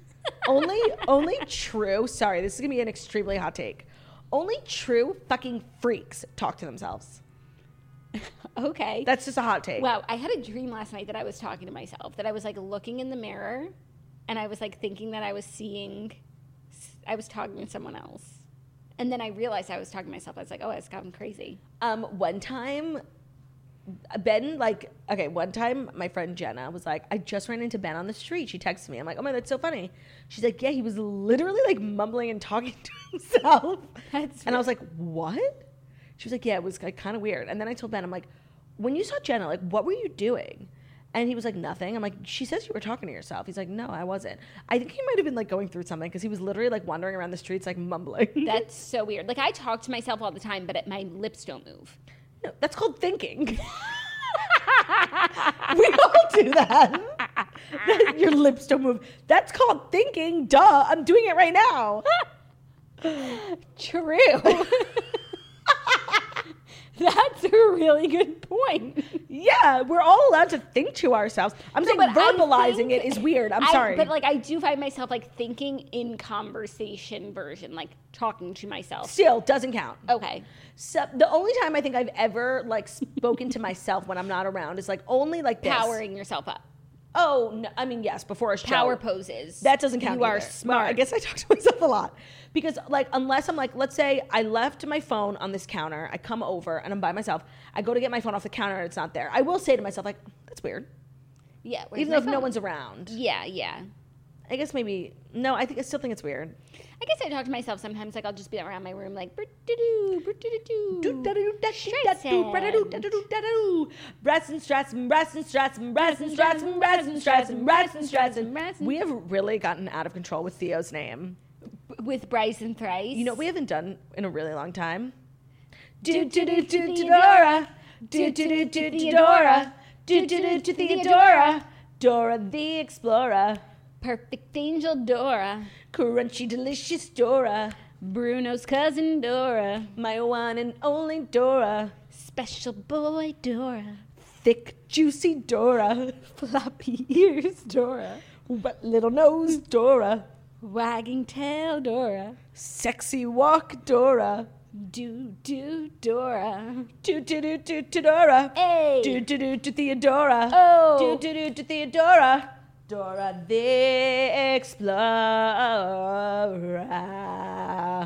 only true, sorry, this is going to be an extremely hot take. Only true fucking freaks talk to themselves. Okay. That's just a hot take. Wow, I had a dream last night that I was talking to myself, that I was, like, looking in the mirror, and I was, like, thinking that I was talking to someone else. And then I realized I was talking to myself. I was like, oh, it's gotten crazy. One time, one time my friend Jenna was like, I just ran into Ben on the street. She texted me. I'm like, oh my, that's so funny. She's like, yeah, he was literally, like, mumbling and talking to himself. And I was like, what? She was like, yeah, it was, like, kind of weird. And then I told Ben, I'm like, when you saw Jenna, like, what were you doing? And he was like, nothing. I'm like, she says you were talking to yourself. He's like, no, I wasn't. I think he might have been, like, going through something because he was literally, like, wandering around the streets, like, mumbling. That's so weird. Like, I talk to myself all the time, but my lips don't move. No, that's called thinking. We all do that. Your lips don't move. That's called thinking. Duh. I'm doing it right now. True. That's a really good point. Yeah, we're all allowed to think to ourselves. I'm saying but I verbalizing it think- is weird. I'm sorry. But like I do find myself like thinking in conversation version, like talking to myself. Still, doesn't count. Okay. So the only time I think I've ever like spoken to myself when I'm not around is like only like this. Powering yourself up. Oh, no, I mean, yes, before a show. Power poses. That doesn't count. You are either. smart. Well, I guess I talk to myself a lot because, like, unless I'm like, let's say I left my phone on this counter, I come over and I'm by myself. I go to get my phone off the counter and it's not there. I will say to myself, like, that's weird, Yeah. even though if no one's around. Yeah, yeah. I guess maybe no. I still think it's weird. I guess I talk to myself sometimes. Like I'll just be around my room, like "Brr-do-do, brr-do-do-do." Breasts and strats and breasts and strats and breasts and strats and breasts and strats and breasts and strats and we have really gotten out of control with Theo's name. With Bryce and Thrice. You know what we haven't done in a really long time? Theodora, Theodora, Theodora, Dora the Explorer, Perfect Angel Dora, crunchy delicious Dora, Bruno's cousin Dora, my one and only Dora, Special Boy Dora, thick juicy Dora, Floppy Ears Dora, wet little nose Dora, Wagging Tail Dora, sexy walk Dora, Do Dora, Dora, Hey. Theodora, Oh. Theodora, Dora the Explorer.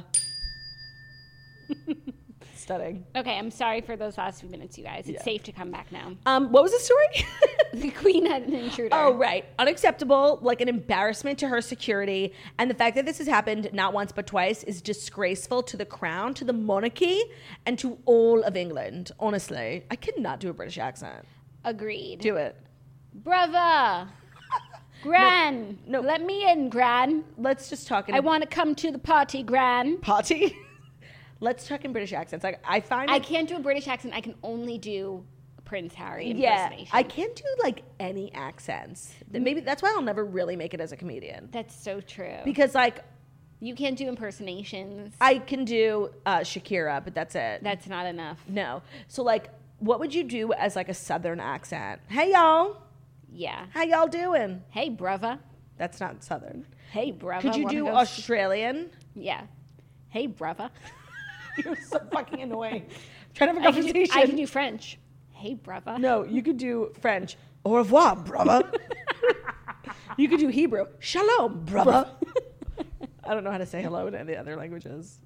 Stunning. Okay, I'm sorry for those last few minutes, you guys. It's safe to come back now. What was the story? The queen had an intruder. Oh, right. Unacceptable, like an embarrassment to her security. And the fact that this has happened not once but twice is disgraceful to the crown, to the monarchy, and to all of England. Honestly, I cannot do a British accent. Agreed. Do it. Brava. Gran. No. Let me in, Gran. Let's just talk in I want to come to the party, Gran. potty. Let's talk in British accents. Like I find I it, can't do a British accent. I can only do Prince Harry yeah, impersonation. I can't do like any accents. Maybe that's why I'll never really make it as a comedian. That's so true. Because like You can't do impersonations. I can do Shakira, but that's it. That's not enough. No. So like, what would you do as like a Southern accent? Hey y'all, Yeah. how y'all doing? Hey, brava. That's not Southern. Hey, brava. Could you Wanna do go Australian? Yeah. Hey, brava. You're so fucking annoying. Trying to have a conversation. I can do French. Hey, brava. No, you could do French. Au revoir, brother. You could do Hebrew. Shalom, brother. I don't know how to say hello in any other languages.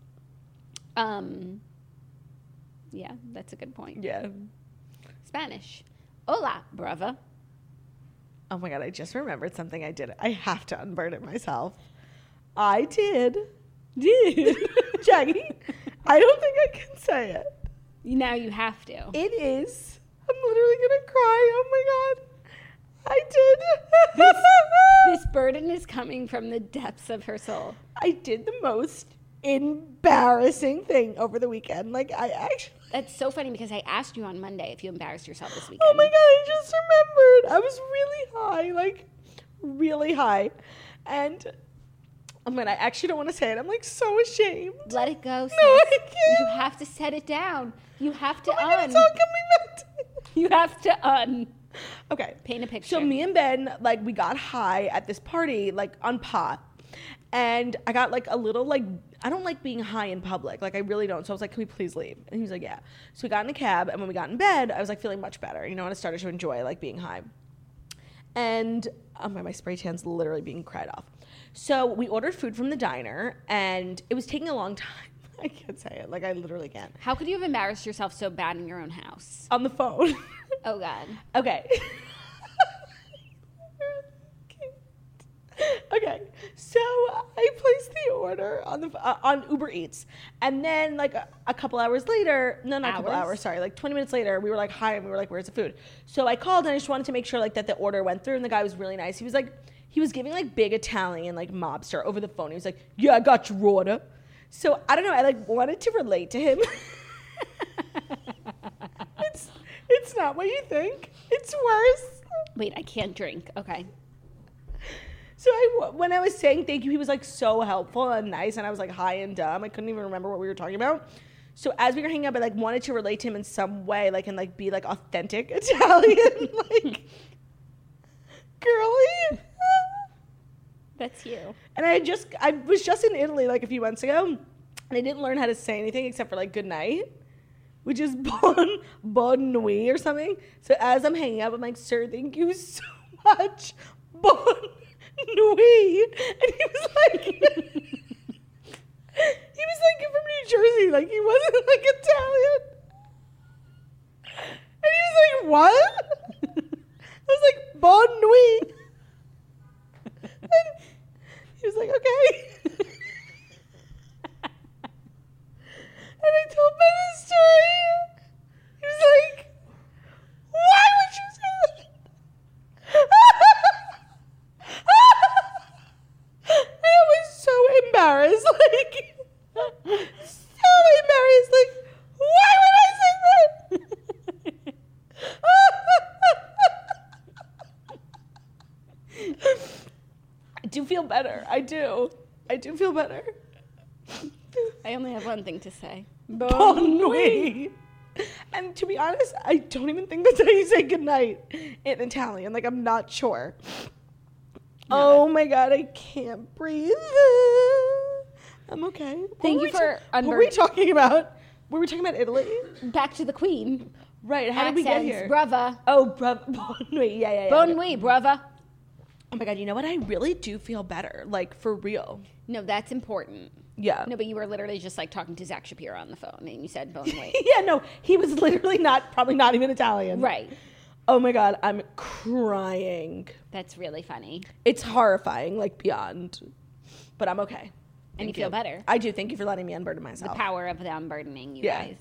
Yeah, that's a good point. Yeah. Spanish. Hola, brava. Oh my God, I just remembered something I did. I have to unburn it myself. I did. Jackie, I don't think I can say it. Now you have to. It is. I'm literally going to cry. Oh my God. I did. This burden is coming from the depths of her soul. I did the most embarrassing thing over the weekend. Like, I actually. That's so funny because I asked you on Monday if you embarrassed yourself this weekend. Oh my God, I just remembered. I was really high, like, really high. And, oh man, I actually don't want to say it. I'm, like, so ashamed. Let it go, sis. No, I can't. You have to set it down. You have to Oh my God, un. it's all coming back to me. You have to un. Okay. Paint a picture. So me and Ben, like, we got high at this party, like, on pot. And I got, like, a little, like, I don't like being high in public. Like, I really don't. So I was like, can we please leave? And he was like, yeah. So we got in a cab. And when we got in bed, I was, like, feeling much better. You know, and I started to enjoy, like, being high. And my spray tan's literally being cried off. So we ordered food from the diner. And it was taking a long time. I can't say it. Like, I literally can't. How could you have embarrassed yourself so bad in your own house? On the phone. Oh, God. Okay. Okay, so I placed the order on the on Uber Eats, and then like a couple hours later, no, not a couple hours, sorry, like 20 minutes later, we were like, hi, and we were like, where's the food? So I called and I just wanted to make sure like that the order went through, and the guy was really nice. He was giving like big Italian like mobster over the phone. He was like, yeah, I got your order. So I don't know, I like wanted to relate to him. It's not what you think. It's worse. Wait, I can't drink. Okay. So when I was saying thank you, he was like so helpful and nice, and I was like high and dumb. I couldn't even remember what we were talking about. So as we were hanging out, I like wanted to relate to him in some way, like and like be like authentic Italian, like girly. That's you. And I was just in Italy like a few months ago, and I didn't learn how to say anything except for like good night, which is bon nuit or something. So as I'm hanging out, I'm like, sir, thank you so much. Bon nuit. And he was like from New Jersey, like he wasn't like Italian. And he was like, what? I was like, bon nuit. And he was like, okay. And I told him the story. He was like, why would you say that? And I was so embarrassed, like, so embarrassed, like, why would I say that? I do feel better. I do feel better. I only have one thing to say. Bon nuit. And to be honest, I don't even think that's how you say goodnight in Italian. Like, I'm not sure. Oh my God, I can't breathe. I'm okay. Thank you for what were we talking about? Were we talking about Italy? Back to the Queen. Right. How did we get here? Brava. Oh, bon nuit. Yeah. Bon nuit, brava. Oh my God, you know what? I really do feel better. Like, for real. No, that's important. Yeah. No, but you were literally just like talking to Zach Shapiro on the phone and you said bon nuit. Yeah, no, he was literally probably not even Italian. Right. Oh my God, I'm crying. That's really funny. It's horrifying, like beyond. But I'm okay. And you feel better. I do. Thank you for letting me unburden The myself. power of the unburdening, you guys.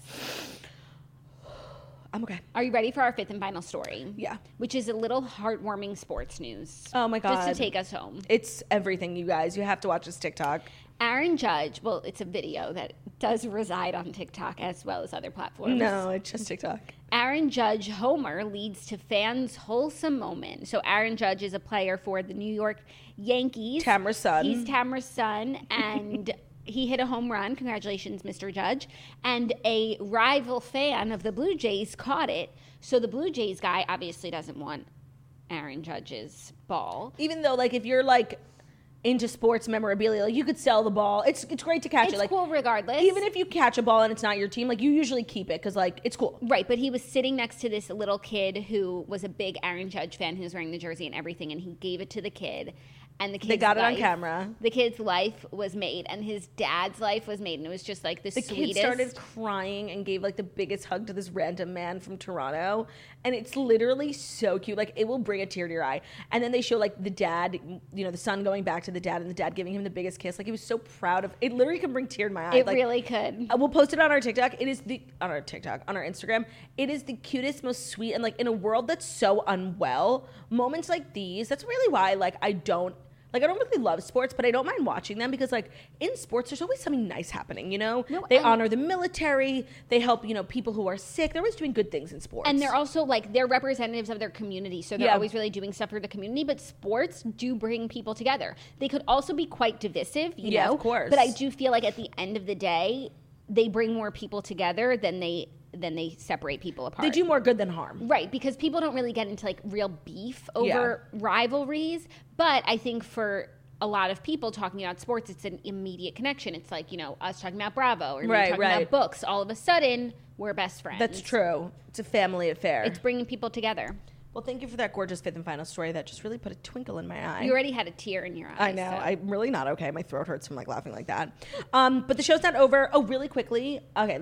I'm okay. Are you ready for our fifth and final story? Yeah. Which is a little heartwarming sports news. Oh my God. Just to take us home. It's everything, you guys. You have to watch this TikTok. Aaron Judge, well, it's a video that does reside on TikTok as well as other platforms. No, it's just TikTok. Aaron Judge homer leads to fans' wholesome moment. So Aaron Judge is a player for the New York Yankees. Tamara's son. He's Tamara's son, and he hit a home run. Congratulations, Mr. Judge. And a rival fan of the Blue Jays caught it. So the Blue Jays guy obviously doesn't want Aaron Judge's ball. Even though, like, if you're, like, into sports memorabilia, like, you could sell the ball. It's great to catch it. It's Like, cool regardless. even if you catch a ball and it's not your team, like, you usually keep it because, like, it's cool. Right, but he was sitting next to this little kid who was a big Aaron Judge fan who was wearing the jersey and everything, and he gave it to the kid. And the kid's They got it on life- camera. The kid's life was made, and his dad's life was made, and it was just like the sweetest. Kid started crying and gave like the biggest hug to this random man from Toronto, and it's literally so cute. Like, it will bring a tear to your eye. And then they show like the dad, you know, the son going back to the dad and the dad giving him the biggest kiss. Like, he was so proud of it. Literally can bring tear to my eye. It like, really could. We'll post it on our TikTok. It is on our Instagram. It is the cutest, most sweet, and like in a world that's so unwell, moments like these. That's really why like I don't really love sports, but I don't mind watching them because, like, in sports, there's always something nice happening, you know? No, they honor the military. They help, you know, people who are sick. They're always doing good things in sports. And they're also, like, they're representatives of their community, so they're Yeah. always really doing stuff for the community, but sports do bring people together. They could also be quite divisive, you Yeah, know? of course. But I do feel like at the end of the day, they bring more people together than they separate people apart. They do more good than harm. Right, because people don't really get into, like, real beef over rivalries, but I think for a lot of people talking about sports, it's an immediate connection. It's like, you know, us talking about Bravo or Right, talking about books. All of a sudden, we're best friends. That's true. It's a family affair. It's bringing people together. Well, thank you for that gorgeous fifth and final story that just really put a twinkle in my eye. You already had a tear in your eye. I know. So. I'm really not okay. My throat hurts from like laughing like that. But the show's not over. Oh, really quickly. Okay,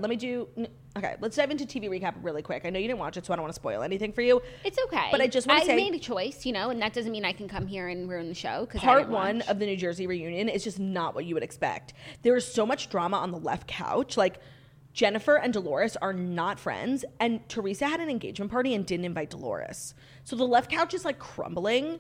let's dive into TV recap really quick. I know you didn't watch it, so I don't want to spoil anything for you. It's okay. But I just want to say, made a choice, you know, and that doesn't mean I can come here and ruin the show. Part one of the New Jersey reunion is just not what you would expect. There is so much drama on the left couch. Like, Jennifer and Dolores are not friends, and Teresa had an engagement party and didn't invite Dolores. So the left couch is like crumbling.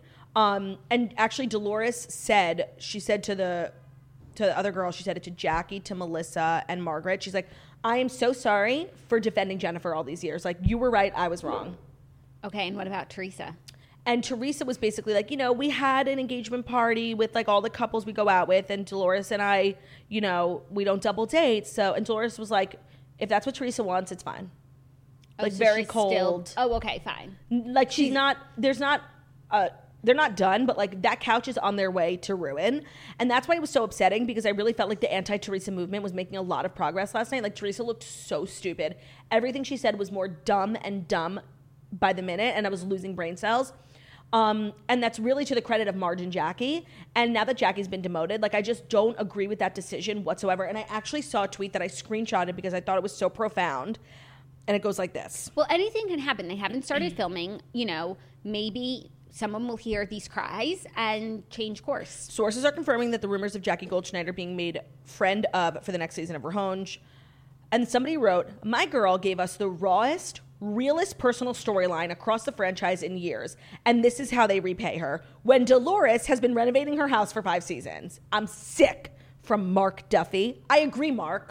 And actually, Dolores said to the other girl, she said it to Jackie, to Melissa, and Margaret. She's like, I am so sorry for defending Jennifer all these years. Like, you were right, I was wrong. Okay, and what about Teresa? And Teresa was basically like, you know, we had an engagement party with like all the couples we go out with, and Dolores and I, you know, we don't double date. So, and Dolores was like, if that's what Teresa wants, it's fine. Like so very she's cold. Still, okay, fine. Like she's not, there's not, they're not done, but like that couch is on their way to ruin. And that's why it was so upsetting, because I really felt like the anti-Teresa movement was making a lot of progress last night. Like Teresa looked so stupid. Everything she said was more dumb and dumb by the minute, and I was losing brain cells. And that's really to the credit of Marge and Jackie. And now that Jackie's been demoted, like I just don't agree with that decision whatsoever. And I actually saw a tweet that I screenshotted because I thought it was so profound. And it goes like this. Well, anything can happen. They haven't started filming. You know, maybe someone will hear these cries and change course. Sources are confirming that the rumors of Jackie Goldschneider being made friend of for the next season of Revenge. And somebody wrote, my girl gave us the rawest, realest personal storyline across the franchise in years. And this is how they repay her. When Dolores has been renovating her house for 5 seasons. I'm sick. From Mark Duffy. I agree, Mark.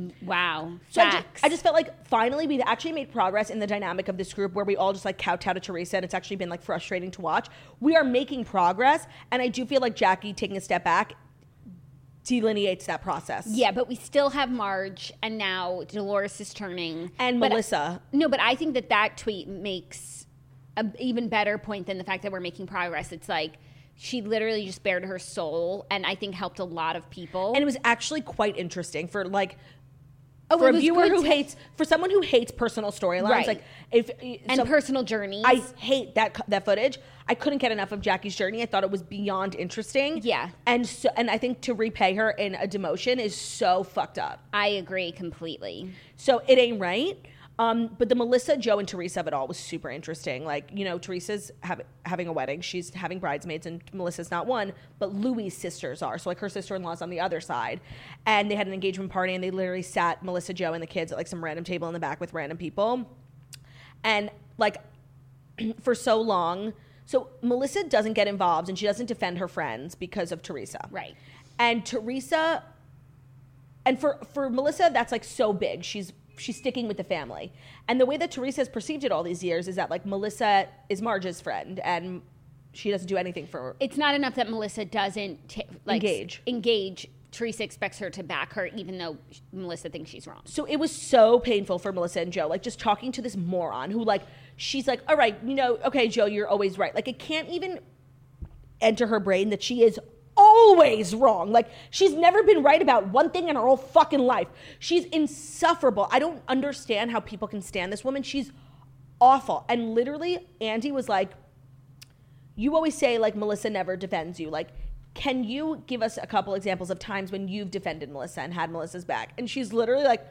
Wow. So Facts. I just felt like finally we've actually made progress in the dynamic of this group, where we all just like kowtow to Teresa, and it's actually been like frustrating to watch. We are making progress, and I do feel like Jackie taking a step back delineates that process. Yeah, but we still have Marge, and now Dolores is turning. And Melissa. But I think that tweet makes an even better point than the fact that we're making progress. It's like, she literally just bared her soul, and I think helped a lot of people. And it was actually quite interesting for like, for a viewer who hates, for someone who hates personal storylines, right. like personal journeys. I hate that footage. I couldn't get enough of Jackie's journey. I thought it was beyond interesting. Yeah. And I think to repay her in a demotion is so fucked up. I agree completely. So it ain't right. But the Melissa, Joe, and Teresa of it all was super interesting. Like, you know, Teresa's having a wedding. She's having bridesmaids, and Melissa's not one, but Louis' sisters are. So, like, her sister-in-law's on the other side. And they had an engagement party, and they literally sat Melissa, Joe, and the kids at, like, some random table in the back with random people. And, like, for so long... So, Melissa doesn't get involved, and she doesn't defend her friends because of Teresa. Right. And Teresa... And for Melissa, that's, like, so big. She's sticking with the family. And the way that Teresa has perceived it all these years is that, like, Melissa is Marge's friend, and she doesn't do anything for her. It's not enough that Melissa doesn't engage. Teresa expects her to back her, even though Melissa thinks she's wrong. So it was so painful for Melissa and Joe, like, just talking to this moron who, like, she's like, all right, you know, okay, Joe, you're always right. Like, it can't even enter her brain that she is always wrong. Like, she's never been right about one thing in her whole fucking life. She's insufferable. I don't understand how people can stand this woman. She's awful. And literally, Andy was like, you always say, like, Melissa never defends you. Like, can you give us a couple examples of times when you've defended Melissa and had Melissa's back? And she's literally like,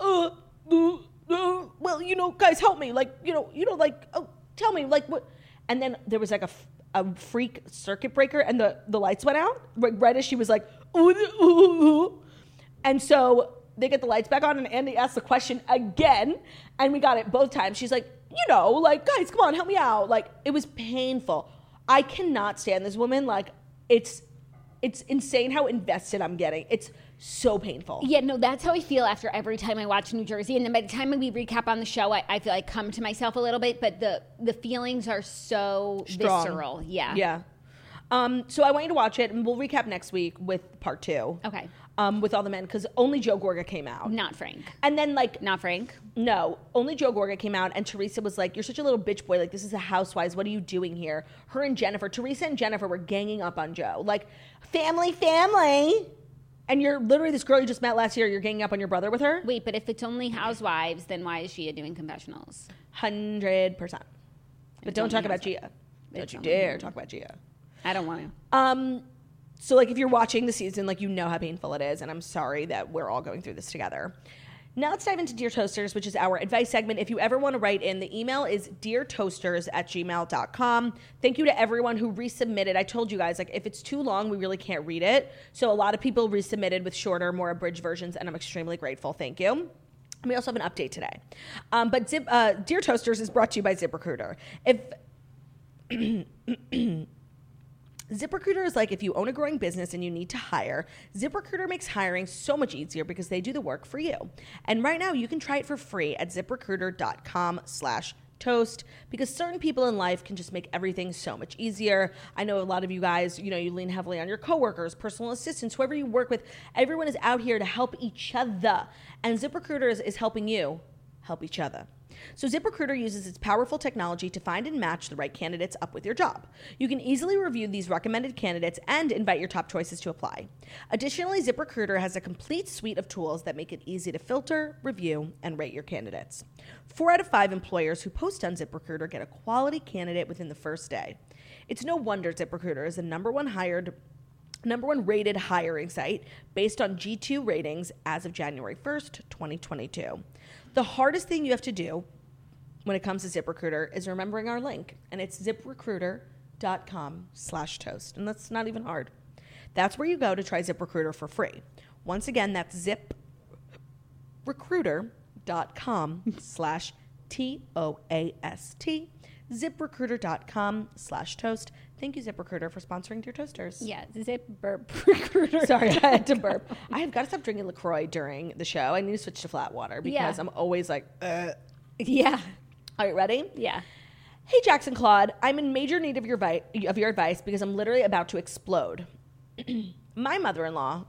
well, you know, guys, help me. Like, you know, like, oh, tell me, like, what? And then there was like a freak circuit breaker, and the lights went out right as she was like, ooh. And so they get the lights back on, and Andy asked the question again, and we got it both times. She's like, you know, like, guys, come on, help me out. Like, it was painful. I cannot stand this woman. Like, it's insane how invested I'm getting. It's so painful. Yeah, no, that's how I feel after every time I watch New Jersey. And then by the time we recap on the show, I feel like I come to myself a little bit. But the feelings are so strong. Visceral. Yeah. Yeah. So I want you to watch it, and we'll recap next week with part 2. Okay. With all the men, because only Joe Gorga came out. Not Frank. And then, like... Not Frank? No. Only Joe Gorga came out, and Teresa was like, you're such a little bitch boy. Like, this is the Housewives. What are you doing here? Her and Jennifer, Teresa and Jennifer were ganging up on Joe. Like, family. And you're literally this girl you just met last year. You're ganging up on your brother with her? Wait, but if it's only Housewives, then why is Gia doing confessionals? 100%. But don't talk about Gia. Don't you dare talk about Gia. I don't want to. So, like, if you're watching the season, like, you know how painful it is, and I'm sorry that we're all going through this together. Now let's dive into Dear Toasters, which is our advice segment. If you ever want to write in, the email is deartoasters@gmail.com. Thank you to everyone who resubmitted. I told you guys, like, if it's too long, we really can't read it. So a lot of people resubmitted with shorter, more abridged versions, and I'm extremely grateful. Thank you. We also have an update today. But Dear Toasters is brought to you by ZipRecruiter. ZipRecruiter is like if you own a growing business and you need to hire, ZipRecruiter makes hiring so much easier because they do the work for you. And right now you can try it for free at ZipRecruiter.com/toasters. Toast, because certain people in life can just make everything so much easier. I know a lot of you guys, you lean heavily on your coworkers, personal assistants, whoever you work with. Everyone is out here to help each other. And ZipRecruiter is helping you help each other. So ZipRecruiter uses its powerful technology to find and match the right candidates up with your job. You can easily review these recommended candidates and invite your top choices to apply. Additionally, ZipRecruiter has a complete suite of tools that make it easy to filter, review, and rate your candidates. 4 out of 5 employers who post on ZipRecruiter get a quality candidate within the first day. It's no wonder ZipRecruiter is the number one rated hiring site based on G2 ratings as of January 1st, 2022. The hardest thing you have to do when it comes to ZipRecruiter is remembering our link, and it's ziprecruiter.com/toast. And that's not even hard. That's where you go to try ZipRecruiter for free. Once again, that's ziprecruiter.com/TOAST. ZipRecruiter.com/toast. Thank you, ZipRecruiter, for sponsoring Dear Toasters. Yeah, Zip Burp Recruiter. Sorry, I had to burp. I have got to stop drinking LaCroix during the show. I need to switch to flat water because I'm always like, Yeah. All right, ready? Yeah. Hey, Jackson Claude, I'm in major need of your advice because I'm literally about to explode. My mother-in-law,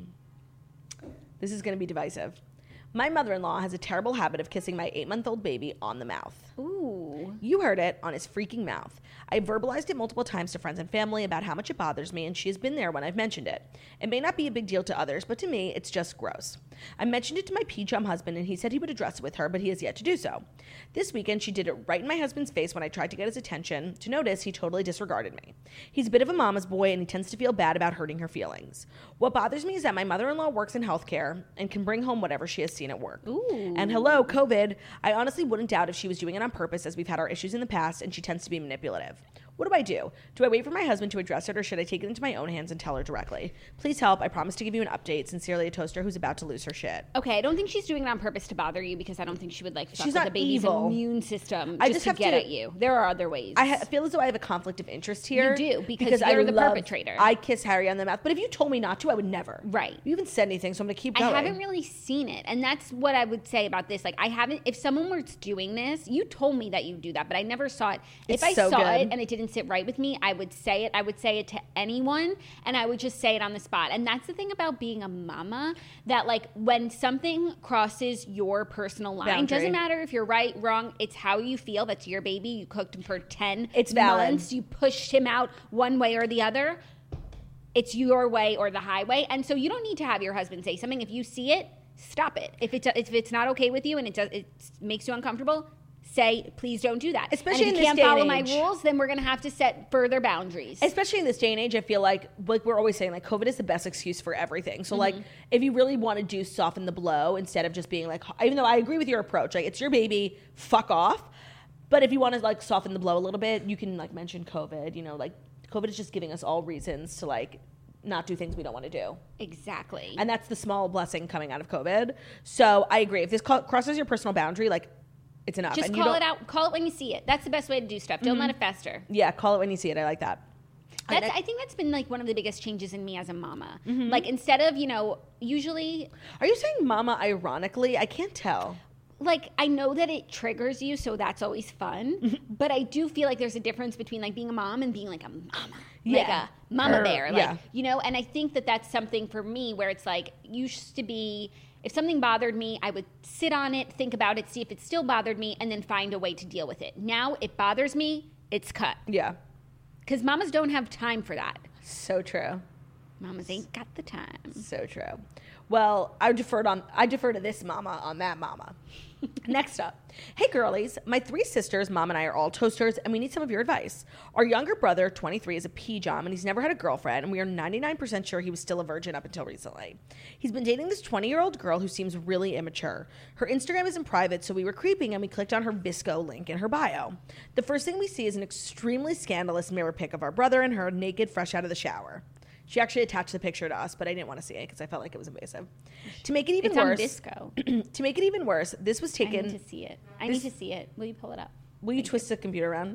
this is going to be divisive. My mother-in-law has a terrible habit of kissing my 8-month-old baby on the mouth. Ooh. You heard it, on his freaking mouth. I verbalized it multiple times to friends and family about how much it bothers me, and she has been there when I've mentioned it. It may not be a big deal to others, but to me, it's just gross. I mentioned it to my P-chum husband, and he said he would address it with her, but he has yet to do so. This weekend, she did it right in my husband's face when I tried to get his attention. To notice, he totally disregarded me. He's a bit of a mama's boy, and he tends to feel bad about hurting her feelings. What bothers me is that my mother-in-law works in healthcare and can bring home whatever she has seen at work. Ooh. And hello, COVID. I honestly wouldn't doubt if she was doing it on purpose, as we've had our issues in the past, and she tends to be manipulative. What do I do? Do I wait for my husband to address it, or should I take it into my own hands and tell her directly? Please help. I promise to give you an update. Sincerely, a toaster who's about to lose her shit. Okay, I don't think she's doing it on purpose to bother you, because I don't think she would fuck She's with not the baby's evil. immune system I just just to have get to- at you. There are other ways. I feel as though I have a conflict of interest here. You do, because you're the perpetrator. I kiss Harry on the mouth, but if you told me not to, I would never. Right. You haven't said anything, so I'm going to keep going. I haven't really seen it, and that's what I would say about this. I haven't. If someone were doing this, you told me that you do that, but I never saw it. It's if I so saw good. it and it didn't sit right with me, I would say it. I would say it to anyone, and I would just say it on the spot. And that's the thing about being a mama, that when something crosses your personal line, Boundary. doesn't matter if you're right, wrong. It's how you feel. That's your baby. You cooked him for 10 It's valid. months. You pushed him out one way or the other. It's your way or the highway. And so you don't need to have your husband say something. If you see it, stop it. If it's not okay with you and it makes you uncomfortable, say, please don't do that. Especially and if in you this can't day and follow my age. rules, then we're going to have to set further boundaries. Especially in this day and age, I feel like we're always saying, COVID is the best excuse for everything. So, if you really want to soften the blow, instead of just being even though I agree with your approach, it's your baby, fuck off. But if you want to, soften the blow a little bit, you can, mention COVID. COVID is just giving us all reasons to, not do things we don't want to do. Exactly. And that's the small blessing coming out of COVID. So, I agree. If this crosses your personal boundary, it's enough. Just And you call don't- it out. Call it when you see it. That's the best way to do stuff. Don't let it fester. Yeah, call it when you see it. I like that. I think that's been one of the biggest changes in me as a mama. Instead of, usually Are you saying mama ironically? I can't tell. I know that it triggers you, so that's always fun. But I do feel like there's a difference between being a mom and being a mama. Yeah. A mama bear. yeah. And I think that that's something for me where it's used to be, if something bothered me, I would sit on it, think about it, see if it still bothered me, and then find a way to deal with it. Now it bothers me, it's cut. Yeah. Because mamas don't have time for that. So true. Mamas ain't got the time. So true. Well, I defer to this mama on that mama. Next up. Hey girlies, my 3 sisters, mom and I are all toasters, and we need some of your advice. Our younger brother, 23, is a P-jom, and he's never had a girlfriend, and we are 99% sure he was still a virgin up until recently. He's been dating this 20-year-old girl who seems really immature. Her Instagram isn't private, so we were creeping, and we clicked on her Visco link in her bio. The first thing we see is an extremely scandalous mirror pic of our brother and her naked, fresh out of the shower. She actually attached the picture to us, but I didn't want to see it because I felt like it was invasive. To make it even worse, It's on Visco. to make it even worse, this was I taken. need to see it. I need to see it. Will you pull it up? Will you twist the computer around?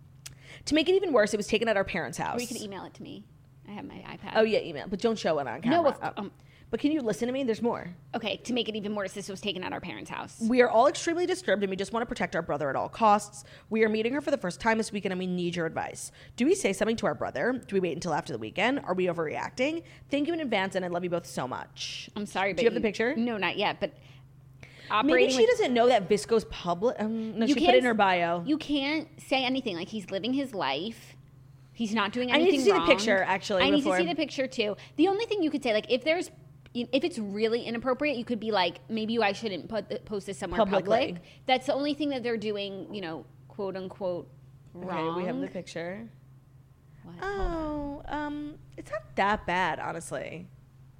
To make it even worse, it was taken at our parents' house. Or you could email it to me. I have my iPad. Oh yeah, email, but don't show it on camera. No, But can you listen to me? There's more. Okay, to make it even worse, this was taken at our parents' house. We are all extremely disturbed and we just want to protect our brother at all costs. We are meeting her for the first time this weekend and we need your advice. Do we say something to our brother? Do we wait until after the weekend? Are we overreacting? Thank you in advance and I love you both so much. I'm sorry, but do you have the picture? No, not yet, but maybe she doesn't know that Visco's public. No, she put it in her bio. You can't say anything. Like, he's living his life. He's not doing anything wrong. I need to see the picture, actually. I need to see the picture, too. The only thing you could say, like, if it's really inappropriate, you could be like, maybe I shouldn't post this somewhere public. That's the only thing that they're doing, quote unquote, wrong. Okay, we have the picture. What? Oh, it's not that bad, honestly.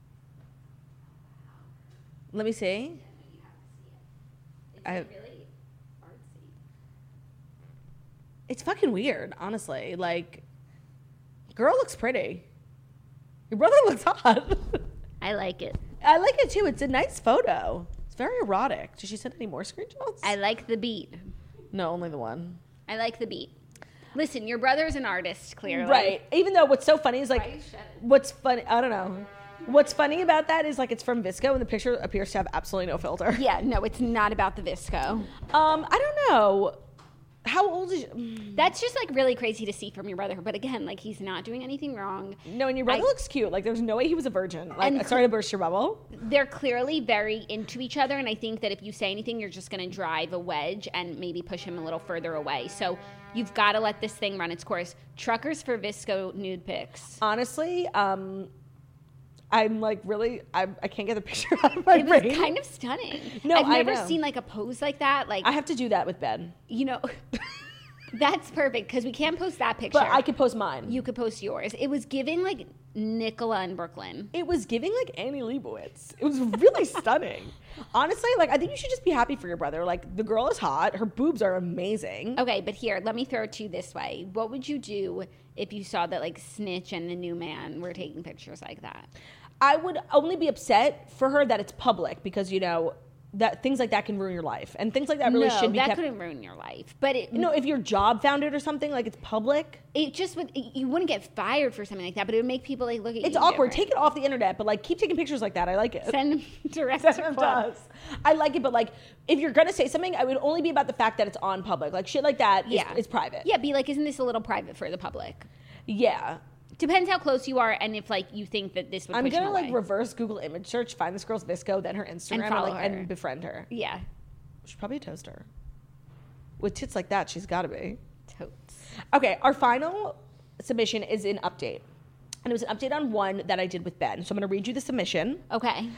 Let me see. It's really artsy. It's fucking weird, honestly. Like, girl looks pretty. Your brother looks hot. I like it. I like it too. It's a nice photo. It's very erotic. Did she send any more screenshots? I like the beat. No, only the one. I like the beat. Listen, your brother's an artist, clearly. Right. Even though what's so funny is like, what's funny, I don't know. What's funny about that is like it's from Visco and the picture appears to have absolutely no filter. Yeah, no, it's not about the Visco. I don't know. How old is you? That's just like really crazy to see from your brother. But again, like he's not doing anything wrong. No, and your brother looks cute. Like there's no way he was a virgin. Like sorry to burst your bubble. They're clearly very into each other. And I think that if you say anything, you're just going to drive a wedge and maybe push him a little further away. So you've got to let this thing run its course. Truckers for Visco nude pics. Honestly, I'm like really, I can't get the picture out of my brain. It was kind of stunning. No, I've never I know. seen like a pose like that. Like I have to do that with Ben. That's perfect because we can't post that picture. But I could post mine. You could post yours. It was giving like Nicola in Brooklyn. It was giving like Annie Leibovitz. It was really stunning. Honestly, like I think you should just be happy for your brother. Like the girl is hot. Her boobs are amazing. Okay, but here, let me throw it to you this way. What would you do if you saw that like Snitch and the new man were taking pictures like that? I would only be upset for her that it's public because, that things like that can ruin your life. And things like that really should be kept. No, that couldn't ruin your life. But if your job found it or something, like it's public. It just would, you wouldn't get fired for something like that, but it would make people like look at you. It's awkward. Different. Take it off the internet, but like keep taking pictures like that. I like it. Send them direct Send to them to Club. us. I like it, but like if you're gonna say something, I would only be about the fact that it's on public. Like shit like that is private. Yeah, be like, isn't this a little private for the public? Yeah. Depends how close you are and if like you think that this would push I'm gonna him like away. reverse Google image search, find this girl's Visco, then her Instagram, follow her. and befriend her. Yeah. She's probably a toaster. With tits like that, she's gotta be. Totes. Okay, our final submission is an update. And it was an update on one that I did with Ben. So I'm gonna read you the submission. Okay.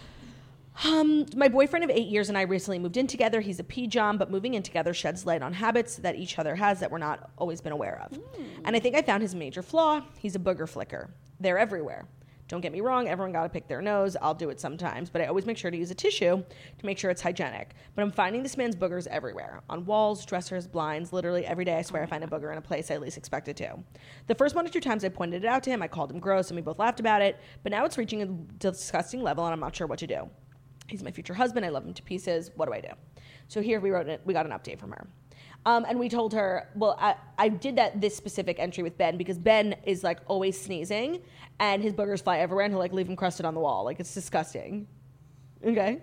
My boyfriend of 8 years and I recently moved in together. He's a P-Jom, but moving in together sheds light on habits that each other has that we're not always been aware of. And I think I found his major flaw. He's a booger flicker. They're everywhere. Don't get me wrong, everyone got to pick their nose. I'll do it sometimes, but I always make sure to use a tissue to make sure it's hygienic. But I'm finding this man's boogers everywhere. On walls, dressers, blinds, literally every day I swear I find a booger in a place I least expect it to. The first 1 or 2 times I pointed it out to him, I called him gross and we both laughed about it, but now it's reaching a disgusting level and I'm not sure what to do. He's my future husband. I love him to pieces. What do I do? So here we got an update from her. And we told her, well, I did this specific entry with Ben because Ben is like always sneezing and his boogers fly everywhere and he'll like leave them crusted on the wall. Like it's disgusting. Okay.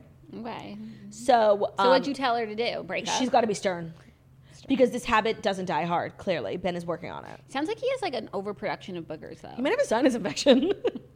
So what'd you tell her to do? Break up? She's got to be stern. Because this habit doesn't die hard, clearly. Ben is working on it. Sounds like he has like an overproduction of boogers though. He might have a sinus infection.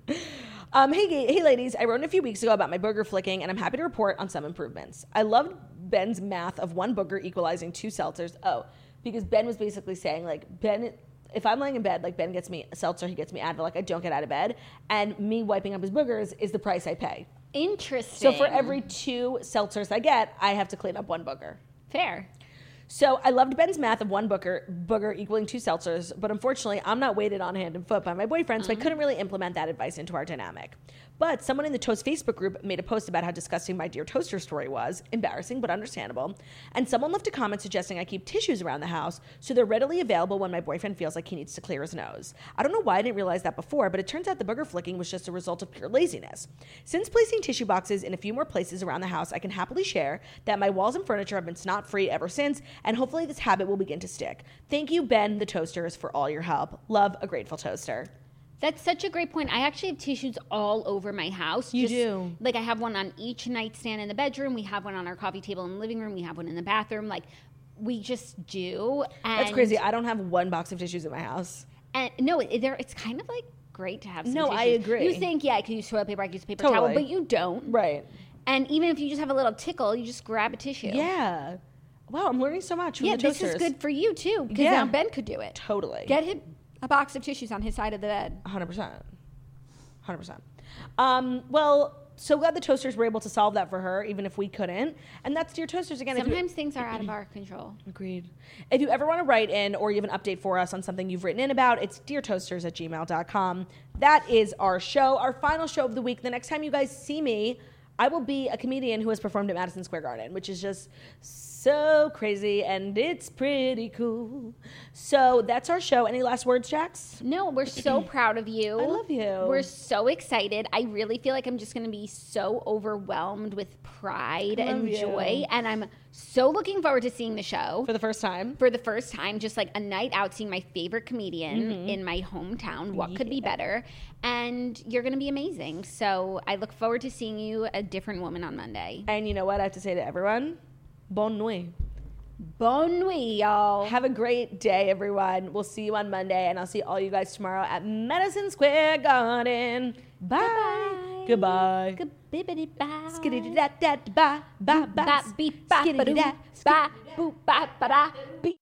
Hey ladies, I wrote a few weeks ago about my booger flicking and I'm happy to report on some improvements. I loved Ben's math of 1 booger equalizing 2 seltzers. Oh, because Ben was basically saying like, Ben, if I'm laying in bed, like Ben gets me a seltzer, he gets me Advil, like I don't get out of bed. And me wiping up his boogers is the price I pay. Interesting. So for every 2 seltzers I get, I have to clean up 1 booger. Fair. So I loved Ben's math of 1 booger equaling 2 seltzers, but unfortunately, I'm not weighted on hand and foot by my boyfriend, so I couldn't really implement that advice into our dynamic. But someone in the Toast Facebook group made a post about how disgusting my dear toaster story was, embarrassing but understandable, and someone left a comment suggesting I keep tissues around the house so they're readily available when my boyfriend feels like he needs to clear his nose. I don't know why I didn't realize that before, but it turns out the booger flicking was just a result of pure laziness. Since placing tissue boxes in a few more places around the house, I can happily share that my walls and furniture have been snot-free ever since, and hopefully this habit will begin to stick. Thank you, Ben the Toasters, for all your help. Love, a grateful toaster. That's such a great point. I actually have tissues all over my house. You do. Like I have one on each nightstand in the bedroom. We have one on our coffee table in the living room. We have one in the bathroom. Like we just do. And That's crazy. I don't have one box of tissues in my house. And no, it's kind of like great to have some tissues. I agree. You think, I could use toilet paper, I could use paper Totally. towel, but you don't. Right. And even if you just have a little tickle, you just grab a tissue. Yeah. Wow, I'm learning so much from Yeah, the this toasters. is good for you too, because Yeah. now Ben could do it. Totally. Get him a box of tissues on his side of the bed. 100%. 100%. Well, so glad the toasters were able to solve that for her, even if we couldn't. And that's Dear Toasters again. Sometimes things are out of our control. Agreed. If you ever want to write in or you have an update for us on something you've written in about, it's deartoasters@gmail.com. That is our show, our final show of the week. The next time you guys see me, I will be a comedian who has performed at Madison Square Garden, which is just so crazy, and it's pretty cool. So that's our show. Any last words, Jax? No, we're so proud of you. I love you. We're so excited. I really feel like I'm just going to be so overwhelmed with pride I love and you. joy. And I'm so looking forward to seeing the show. For the first time. For the first time, just like a night out seeing my favorite comedian in my hometown. What could be better? And you're going to be amazing. So I look forward to seeing you, a different woman, on Monday. And you know what I have to say to everyone? Bonne nuit. Bonne nuit, y'all. Have a great day, everyone. We'll see you on Monday, and I'll see all you guys tomorrow at Madison Square Garden. Bye. Bye-bye. Goodbye. Goodbye. Skiddy-da-da-da-ba, ba, ba, Ba beep ba ba skiddy-da, ba boop ba ba da beep.